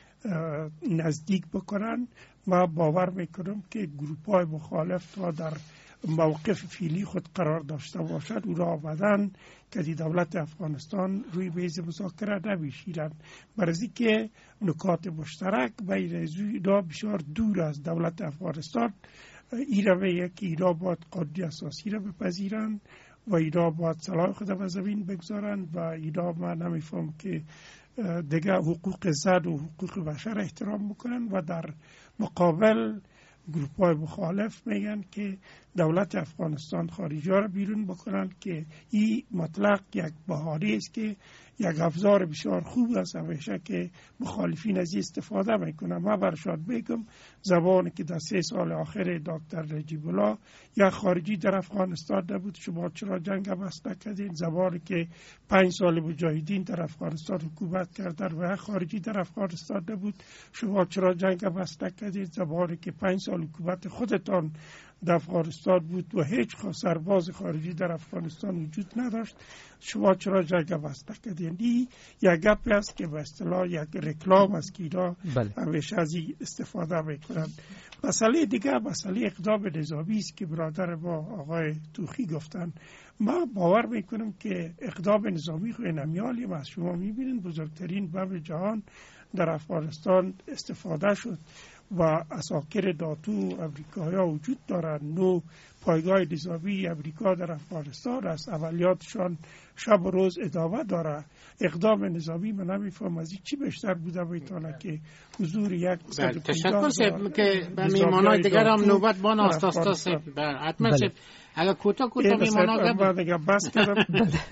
نزدیک بکنن. ما باور میکنم که گروپ‌های مخالف تا در موقف فعلی خود قرار داشته باشد او را آمدن که دولت افغانستان روی میز مذاکره نمیشینند، برای که نکات مشترک بین اینا بسیار دور از دولت افغانستان. اینا میگه که اینا باید قانون اساسی را بپذیرند و اینا باید صلاح خود به زمین بگذارند و اینا ما نمیفهم که دیگه حقوق زن و حقوق بشر احترام میکنن و در مقابل گروپ های مخالف میگن که دولت افغانستان خارجی ها را بیرون بکنن که این مطلق یک بهانه است که یک افزار بسیار خوب است همیشه که مخالفین از این استفاده میکنن. ما برشان بگم زبانی که در 3 سال آخر دکتر نجیب الله یک خارجی در افغانستان نبود، شما چرا جنگ بس نکردین؟ زبانی که 5 سال مجاهدین در افغانستان حکومت کردن و یک خارجی در افغانستان نبود، شما چرا جنگ بس نکردین؟ زبانی که 5 سال حکومت خودتان در افغانستان بود و هیچ سرباز خارجی در افغانستان وجود نداشت، شما چرا جنگ بس نکردین؟ این یک گپی است که به اصطلاح یک رکلام است که اینا همیشه از این استفاده میکنند. مسئله دیگه مسئله اقدام نظامی است که برادر ما آقای توخی گفتن. ما باور میکنم که اقدام نظامی خود نمیالیم از شما میبینید بزرگترین بم جهان در افغانستان استفاده شد و اساکر ناتو امریکایی‌ها وجود دارند. نو پایگاه نظامی امریکا در افغانستان است، عملیاتشان شب و روز ادامه داره. اقدام نظامی من نمیفهم از این چی بیشتر بوده میتونه که حضور یک تشکر سب که به میمانای دیگر هم نوبت بان آستاستا سب حتما سب اگر کوتا میمانا بس کردم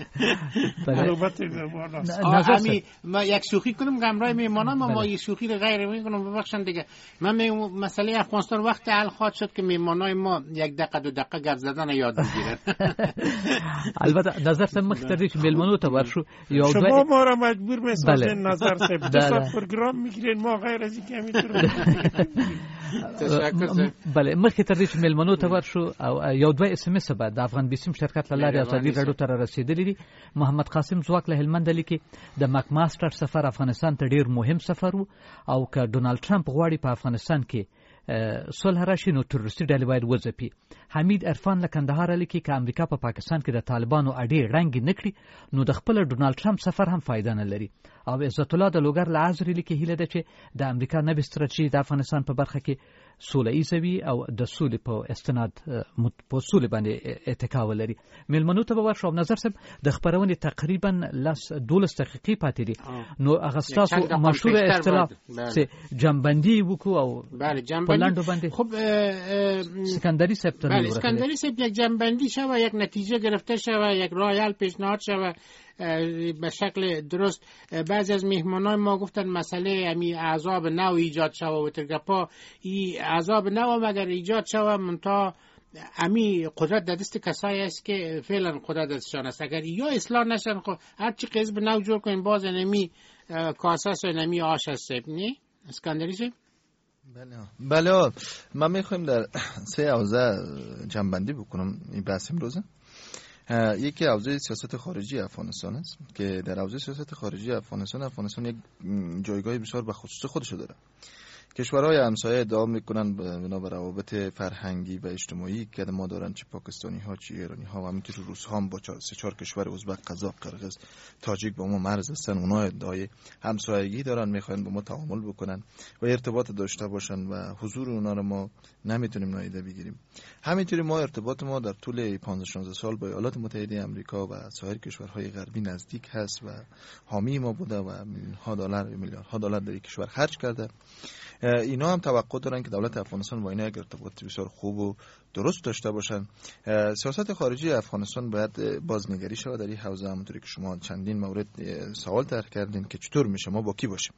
نوبت میمان است. ما یک شوخی کنم گمرای میمانا ما یک شوخی رو غیر میکنم ببخشن دیگه. من مسئله افغانستان وقت حل خواهد شد که میمانای ما 1 دقیقه 2 دقیقه گپ زدن یاد میگیرن. البته نظر سم مختلف میلمنو ته ورشو شما ما را مجبور میسازین نظر سب 2 ساعت پروگرام میگیرین ما غیر از اینکه میتونیم. بله مخکې تر دې چې میلمنو ته ورشو او یو 2 SMS به د افغان بیسیم شرکت لارې ازادي راډیو ته رسیدلې دي. محمد قاسم ځواک له هلمند لیکي د مک ماستر سفر افغانستان ته ډیر مهم سفر وو او که ډونالد ټرمپ غواړي په افغانستان کې صلح راشي نو تروریستي ډلې باید وځپي. حمید عرفان له کندهار لیکي که امریکا په پاکستان کې د طالبانو اډې رنګ نکړي نو د خپل ډونالد ټرمپ سفر هم فایده نه لري. او عزت الله د لوګر لعذر لیکي هیله ده چې د امریکا نوې ستراتیژي د افغانستان په برخه کې سوله ایزه وي او د سولې په استناد په سولې باندې اتکا ولري. میلمنو ته به ورشو نظر صاحب د خبرونې تقریبا 12 دقیقې پاتې دي نو هغه ستاسو مشهور اصطلاح چې جنبندي وکړو او په لاندو باندې خب سکندری صاحب ته بله سکندری صاحب یک جنبندی شوه، یک نتیجه گرفته شوه، یک راه حل پیشنهاد شوه به شکل درست. بعضی از مهمانان ما گفتن مسئله امی عذاب نو ایجاد شوه و ترگپا ای عذاب نو مگر ایجاد شوه منتها امی قدرت در دست کسایی است که فعلا قدرت دستشان است. اگر یا اصلاح نشن خب هر چی قضب نو جور کنیم باز نمی کاساس و نمی آش است. نی اسکندری صاحب؟ بله ما میخوایم در 3 حوزه جنبندی بکنم این بحث امروزه. یکی حوزه سیاست خارجی افغانستان است که در حوزه سیاست خارجی افغانستان یک جایگاه بسیار به خصوص خودشو داره. کشورهای همسایه ادعا میکنن بنابر روابط فرهنگی و اجتماعی که ما دارن، چه پاکستانی ها چه ایرانی ها و همینطور روس ها هم با 3-4 کشور ازبک، قزاق، قرقیز، تاجیک با ما مرز هستن. اونا ادعای همسایگی دارن، میخوان با ما تعامل بکنن و ارتباط داشته باشن و حضور اونا رو ما نمیتونیم نادیده بگیریم. همینطوری ما ارتباط ما در طول 15-16 سال با ایالات متحده آمریکا و سایر کشورهای غربی نزدیک هست و حامی ما بوده و میلیاردها دلار در یک کشور خرج کرده. اینا هم توقع دارن که دولت افغانستان با اینا یک ارتباط بسیار خوب و درست داشته باشن. سیاست خارجی افغانستان باید بازنگری شود در این حوزه، همونطوری که شما چندین مورد سوال طرح کردین که چطور میشه ما با کی باشیم.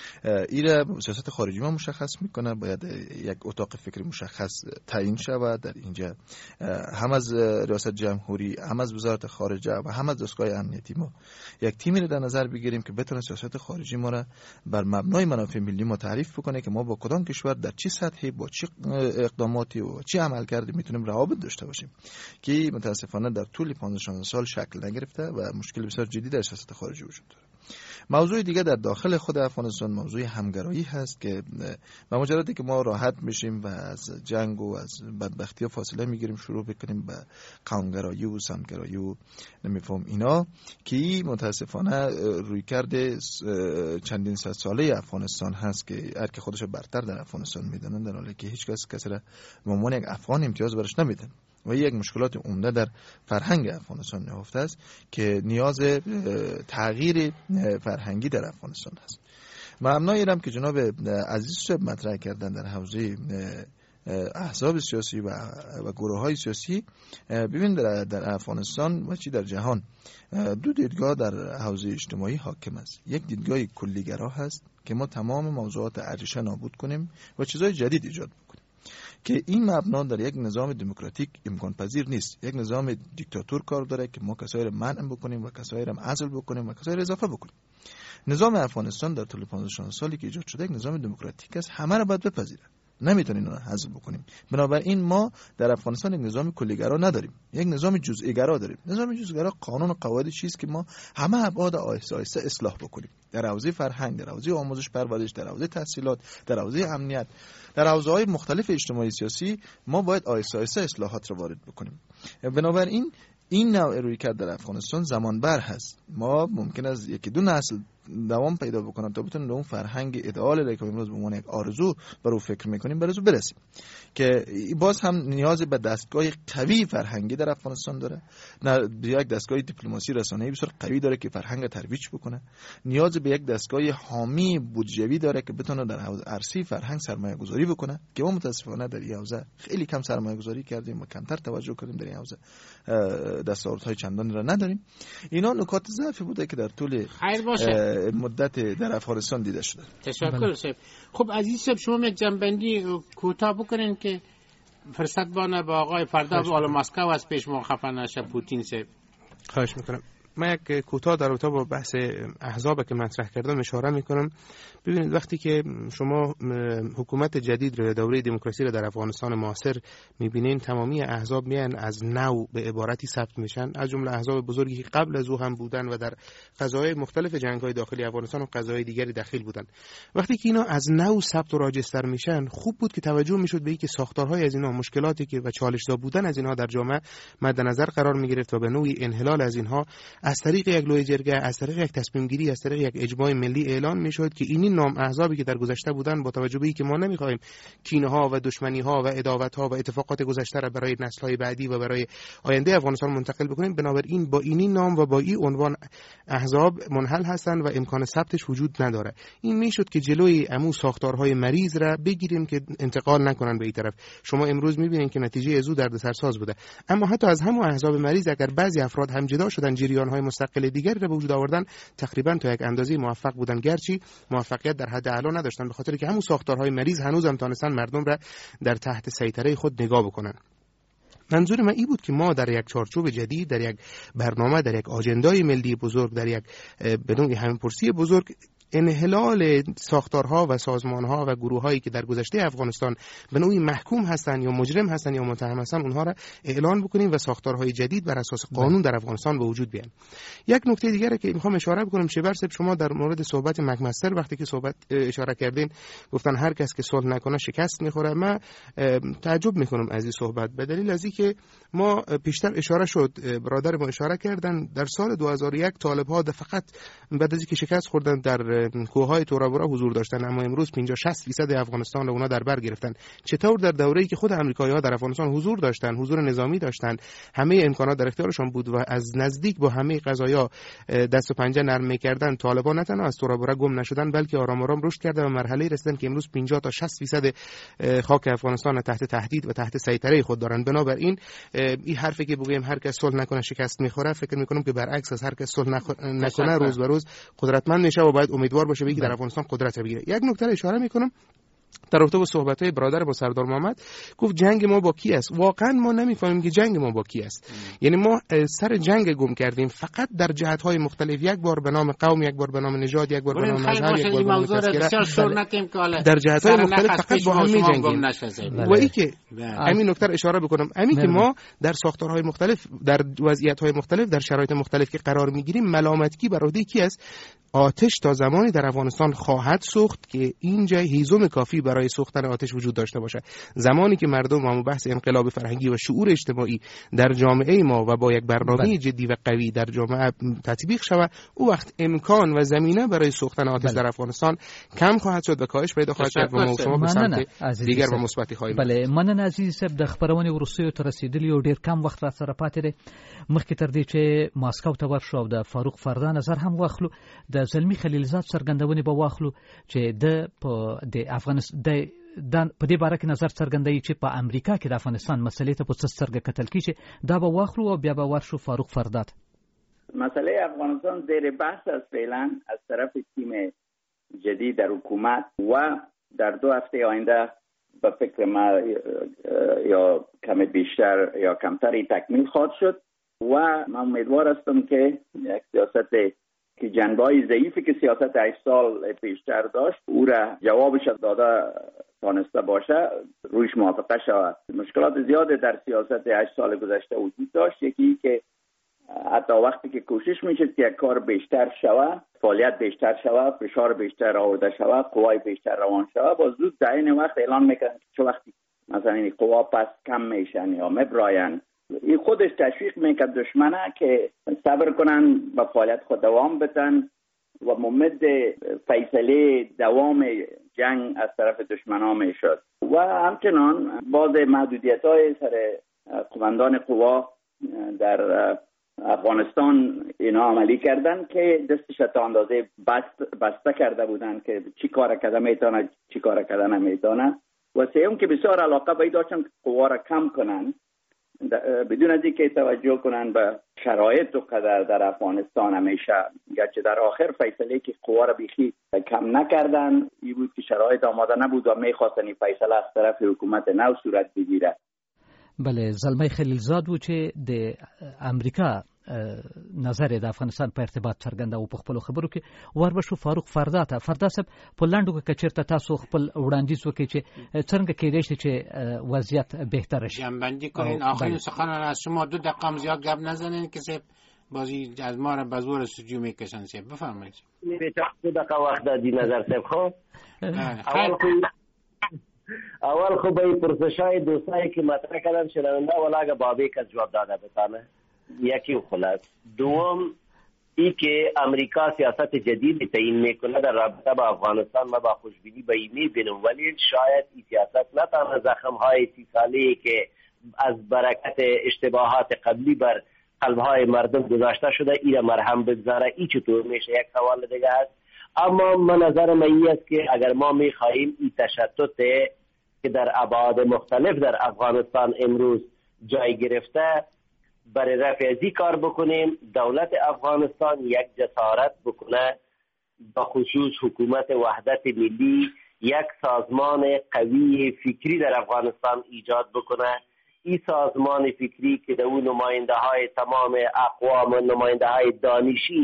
این سیاست خارجی ما مشخص میکنه، باید یک اتاق فکری مشخص تعیین شود در اینجا، هم از ریاست جمهوری، هم از وزارت خارجه و هم از دستگاه امنیتی ما یک تیمی رو در نظر بگیریم که بتونه سیاست خارجی ما را بر مبنای منافع ملی ما تعریف بکنه که ما با کدام کشور در چه سطحی با چه اقداماتی و چه عملکردی میتونیم روابط داشته باشیم، که متاسفانه در طول 15 سال شکل نگرفته و مشکل بسیار جدی در سیاست خارجی وجود داره. موضوع دیگه در داخل خود افغانستان موضوع همگرایی هست که با مجردی که ما راحت میشیم و از جنگ و از بدبختی فاصله میگیریم، شروع بکنیم به قومگرایی و سمتگرایی و نمیفهم اینا، که متاسفانه روی کرده چندین صد ساله افغانستان هست که هر که خودش برتر در افغانستان میدونن، در حالی که هیچ کسی را به عنوان یک افغان امتیاز برش نمیدن و یک مشکلات عمده در فرهنگ افغانستان نهفته است که نیاز تغییر فرهنگی در افغانستان است. مبنای اینم که جناب عزیز صاحب مطرح کردن در حوزه احزاب سیاسی و گروه‌های سیاسی، ببین در افغانستان و چی در جهان دو دیدگاه در حوزه اجتماعی حاکم است. یک دیدگاه کلیگرا هست که ما تمام موضوعات ارزش نابود کنیم و چیزهای جدید ایجاد بکنیم، که این مبنا در یک نظام دموکراتیک امکان پذیر نیست. یک نظام دیکتاتور کار داره که ما کسایی را منع بکنیم و کسایی را عزل بکنیم و کسایی را اضافه بکنیم. نظام افغانستان در طول 15 سالی که ایجاد شده یک نظام دموکراتیک است، همه را باید بپذیره، نمیتونیم اون حذف بکنیم. بنابراین ما در افغانستان یک نظام کلیگرا نداریم، یک نظام جزئی گرا داریم. نظام جزئی گرا قانون و قواعد چیست که ما همه ابعاد آهسته آهسته اصلاح بکنیم، در حوزه فرهنگ، در حوزه آموزش پرورش، در حوزه تحصیلات، در حوزه امنیت، در حوزه‌های مختلف اجتماعی سیاسی ما باید آهسته آهسته اصلاحات را وارد بکنیم. بنابراین این نوع رویکرد در افغانستان زمان بر هست. ما ممکن است یکی دو نسل دوام پیدا بکنن تا بتونن به اون فرهنگ ایدئال که امروز به عنوان یک آرزو برای فکر میکنیم برسیم، که باز هم نیاز به دستگاه قوی فرهنگی در افغانستان داره، یک دستگاه دیپلماسی رسانه‌ای بسیار قوی داره که فرهنگ ترویج بکنه، نیاز به یک دستگاه حامی بودجه‌ای داره که بتونه در حوزه ارسی فرهنگ سرمایه گذاری بکنه، که ما متاسفانه در این حوزه خیلی کم سرمایه گذاری کردیم و کمتر توجه کردیم در این حوزه، دستاوردهای چندانی را نداریم. اینا نکات ضعفی بوده که در طول مدت در افغانستان دیده شده. تشکر صاحب. خب عزیز صاحب، شما یک جنبندی کوتاه بکنین که فرصت بانه با آقای فردا بالا مسکو از پیش ما خفه نشه پوتین صاحب. خواهش میکنم. من یک کوتاه در رابطه با بحث احزاب که مطرح کردم اشاره میکنم. ببینید وقتی که شما حکومت جدید رو، دوره دموکراسی رو در افغانستان معاصر میبینین، تمامی احزاب میان از نو به عبارتی ثبت میشن، از جمله احزاب بزرگی که قبل از او هم بودن و در فضای مختلف جنگ‌های داخلی افغانستان و فضای دیگری دخیل بودن. وقتی که اینا از نو ثبت و راجستر میشن، خوب بود که توجه میشد به اینکه ساختارهای از اینا، مشکلاتی که و چالش‌زا بودن از اینها در جامعه مد نظر قرار میگرفت و به نوعی انحلال از اینها از طریق یک لوی جرگه، از طریق یک تصمیم گیری، از طریق یک اجماع ملی اعلان میشد که این نام احزابی که در گذشته بودن، با توجه به اینکه ما نمیخوایم کینه ها و دشمنی ها و عداوت ها و اتفاقات گذشته را برای نسل های بعدی و برای آینده افغانستان منتقل بکنیم، بنابراین با این نام و با این عنوان احزاب منحل هستند و امکان ثبتش وجود نداره. این میشد که جلوی عمو ساختارهای مریض را بگیریم که انتقال نکنن به این طرف. شما امروز میبینید که نتیجه از او دردسرساز بوده. اما حتی از همون احزاب مریض اگر بعضی افراد هم جدا شدن، جریان های مستقل دیگری را به وجود آوردن، تقریبا تا یک اندازه موفق بودن، گرچه موفقیت در حد اعلا نداشتن، به خاطر که همون ساختارهای مریض هنوز هم تونستن مردم را در تحت سیطره خود نگاه بکنن. منظور من این بود که ما در یک چارچوب جدید، در یک برنامه، در یک آجندای ملی بزرگ، در یک بدون همپرسی بزرگ انحلال ساختارها و سازمانها و گروههایی که در گذشته افغانستان به نوعی محکوم هستند یا مجرم هستند یا متهم هستند اونها را اعلان بکنیم و ساختارهای جدید بر اساس قانون در افغانستان به وجود بیان. یک نکته دیگری که میخوام اشاره بکنم، شبر صاحب شما در مورد صحبت مکمستر وقتی که صحبت اشاره کردین گفتن هر کس که صلح نکنه شکست میخوره. من تعجب میکنم از این صحبت به دلیل از اینکه ما پیشتر اشاره شد، برادر ما اشاره کردن در سال 2001 طالب ها فقط بعد از اینکه شکست خوردن در کوههای تورابورا حضور داشتن، اما امروز 50-60% افغانستان رو اونا در بر گرفتن. چطور در دوره‌ای که خود آمریکایی‌ها در افغانستان حضور داشتن، حضور نظامی داشتن، همه امکانات در اختیارشان بود و از نزدیک با همه قضایا دست و پنجه نرم می‌کردن، طالبان نه تنها از تورابورا گم نشدن بلکه آرام آرام رشد کردن و مرحله رسیدن که امروز 50-60% خاک افغانستان تحت تهدید و تحت سیطره خود دارن. بنابراین این حرفی که بگیم هر کس صلح نکنه شکست می‌خوره، فکر می‌کنم که برعکس از هر کس صلح نکنه روز به روز قدرتمند میشه و باید امیدوار باشه که در افغانستان قدرت بگیره. یک نکته اشاره می‌کنم در رابطه با صحبت‌های برادر با سردار محمد، گفت جنگ ما با کی است؟ واقعا ما نمی‌فهمیم که جنگ ما با کی است. یعنی ما سر جنگ گم کردیم فقط در جهت‌های مختلف، یک بار به نام قوم، یک بار به نام نژاد، یک بار به نام مذهب، یک بار به نام تذکره، در جهت‌های مختلف فقط با هم می‌جنگیم. و این که همین نکته اشاره بکنم، همین که ما در ساختارهای مختلف، در وضعیت‌های مختلف، در شرایط مختلف که قرار می‌گیریم، ملامتگی بر عهده کی است؟ آتش تا زمانی در افغانستان خواهد سوخت که اینجا هیزم کافی برای سوختن آتش وجود داشته باشه. زمانی که مردم هم بحث انقلاب فرهنگی و شعور اجتماعی در جامعه ما و با یک برنامه جدی و قوی در جامعه تطبیق شود، او وقت امکان و زمینه برای سوختن آتش در افغانستان کم خواهد شد و کاهش پیدا خواهد کرد و شما به سمت دیگر و مثبتی خواهیم. بله، مننه عزیز صاحب، د خبرونه ورسته تر رسیدلی او ډیر کم وخت را سره پاتې دی. مخکې تر دې چې ماسکو ته ورشو او د فاروق فردا نظر هم واخلو، د زلمی خلیلزاد څرګندونې به واخلو چې د افغانستان په دې باره کې نظر څرګندوي چې په امریکا کې د افغانستان مسلې ته په څه سترګه کتل کیږي. دا به واخلو او بیا به ورشو فاروق فردا. مسئله افغانستان زیر بحث است فعلا از طرف تیم جدید در حکومت و در 2 هفته آینده به فکر ما یا کم بیشتر یا کمتری تکمیل خواهد شد و من امیدوار هستم که یک سیاست که جنبه‌های ضعیفی که سیاست 8 سال پیشتر داشت او را جوابش داده تانسته باشه، رویش موافقه شود. مشکلات زیاده در سیاست 8 سال گذشته وجود داشت. یکی که حتی وقتی که کوشش میشد که یک کار بیشتر شود، فعالیت بیشتر شود، فشار بیشتر آورده شود، قوای بیشتر روان شود، با زود در این وقت اعلان میکنن که چه وقتی مثلا این قوا پس کم میشن یا مبراین، این خودش تشویق میکرد دشمنه که صبر کنن و فعالیت خود دوام بدن و ممد فیصله دوام جنگ از طرف دشمنان میشد. و همچنان بعض محدودیت‌های سر قماندان قوا در افغانستان اینا عملی کردن که دستش تا اندازه بسته کرده بودن که چی کار کرده میتونه، چی کار کرده نمیتونه. و سوم که بسیار علاقه به داشتن که قوا را کم کنن بدون از اینکه توجه کنن به شرایط و قدر در افغانستان. همیشه گرچه در آخر فیصله که قوا را بیخی کم نکردن این بود که شرایط آماده نبود و میخواستن این فیصله از طرف حکومت نو صورت بگیره. بله، زلمی خلیلزاد و چې د امریکا نظر د افغانستان په ارتباط څرګنده او په خپل خبرو کې وربشو فاروق فردا ته فردا صاحب په لاندو کې چیرته تاسو خپل وړاندیز وکړي چې څنګه کېدای شي چې وضعیت بهتر شي. جنبندی کنین. آخرین سخن از شما 2 دقیقه هم زیاد گپ نزنین که صاحب بازی از ما را به زور سجو میکشن. صاحب بفرمایید. میشه 2 دقیقه وقت دادی نظر صاحب. خب اول خب به پرسشای دوستایی که مطرح کردن شنونده ولاگه بابی که جواب داده بتانه. یکی خلاص. دوم ای که امریکا سیاست جدید تعیین میکنه در رابطه با افغانستان ما با خوشبینی به این میبینم، ولی شاید این سیاست نه تنها زخم های 30 ساله‌ای که از برکت اشتباهات قبلی بر قلب های مردم گذاشته شده این مرهم بگذاره. این چطور میشه؟ یک سوال دیگه است. اما من نظر من این است که اگر ما میخواهیم این تشتت که در ابعاد مختلف در افغانستان امروز جای گرفته برای رفع ازی کار بکنیم، دولت افغانستان یک جسارت بکنه، با خصوص حکومت وحدت ملی یک سازمان قوی فکری در افغانستان ایجاد بکنه. این سازمان فکری که در اون نماینده های تمام اقوام و نماینده های دانشی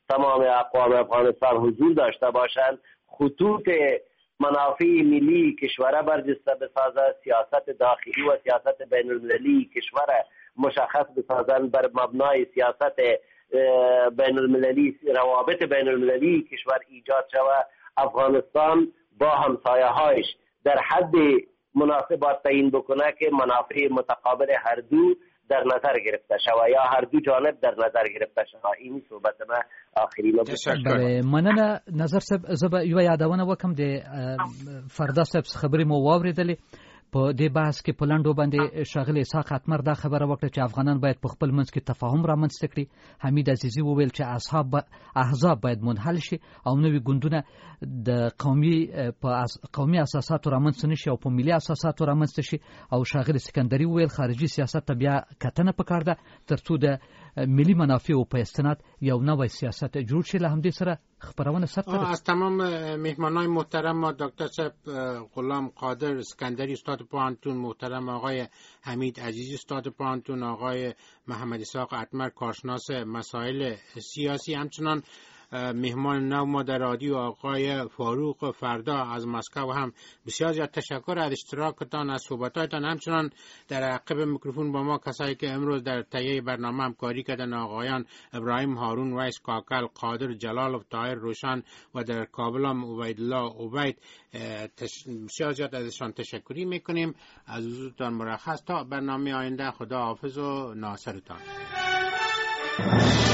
تمام اقوام افغانستان حضور داشته باشند، خطوط منافع ملی کشور برجسته بسازد، سیاست داخلی و سیاست بین المللی کشور مشخص بسازند، بر مبنای سیاست بین المللی روابط بین المللی کشور ایجاد شود، افغانستان با همسایه‌هایش در حد مناسبات تعیین بکنه که منافع متقابل هر دو در نظر گرفته شود یا هر دو جانب در نظر گرفته شود. این صحبت ما آخرین بله مننه. نظر صاحب زه یو یادونه وکم د فردا صاحب خبرې مو واوریدلې په دې بحث کې په لنډو باندې ښاغلی اسحاق اتمر دا خبره وکړه چې افغانان باید په خپل منځ کې تفاهم رامنځته کړي. حمید عزیزي وویل چې احزاب باید منحل شي او نوي ګوندونه د قومي اساساتو رامنځته نشي او په ملي اساساتو رامنځته شي. او ښاغلی سکندري وویل خارجي سیاست ته بیا کتنه پکار ده ترڅو د ملي منافعو په استناد یو نوی سیاست جوړ شي. له همدې سره خبرونه سره از تمام مهمانای محترم ما دکتر صاحب غلام قادر اسکندری استاد پوهنتون، محترم آقای حمید عزیزی استاد پوهنتون، آقای محمد اسحاق اتمر کارشناس مسائل سیاسی، همچنان مهمان نو ما در رادیو آقای فاروق فردا از مسکو هم بسیار زیاد تشکر از اشتراکتان، از صحبتاتان. همچنان در عقب میکروفون با ما کسایی که امروز در تهیه برنامه همکاری کردن، آقایان ابراهیم هارون، ویس کاکل، قادر جلال، طاهر روشن و در کابل هم عبیدالله عبید، بسیار زیاد ازشان تشکری میکنیم. از حضورتان مرخص تا برنامه آینده. خدا حافظ و ناصرتان.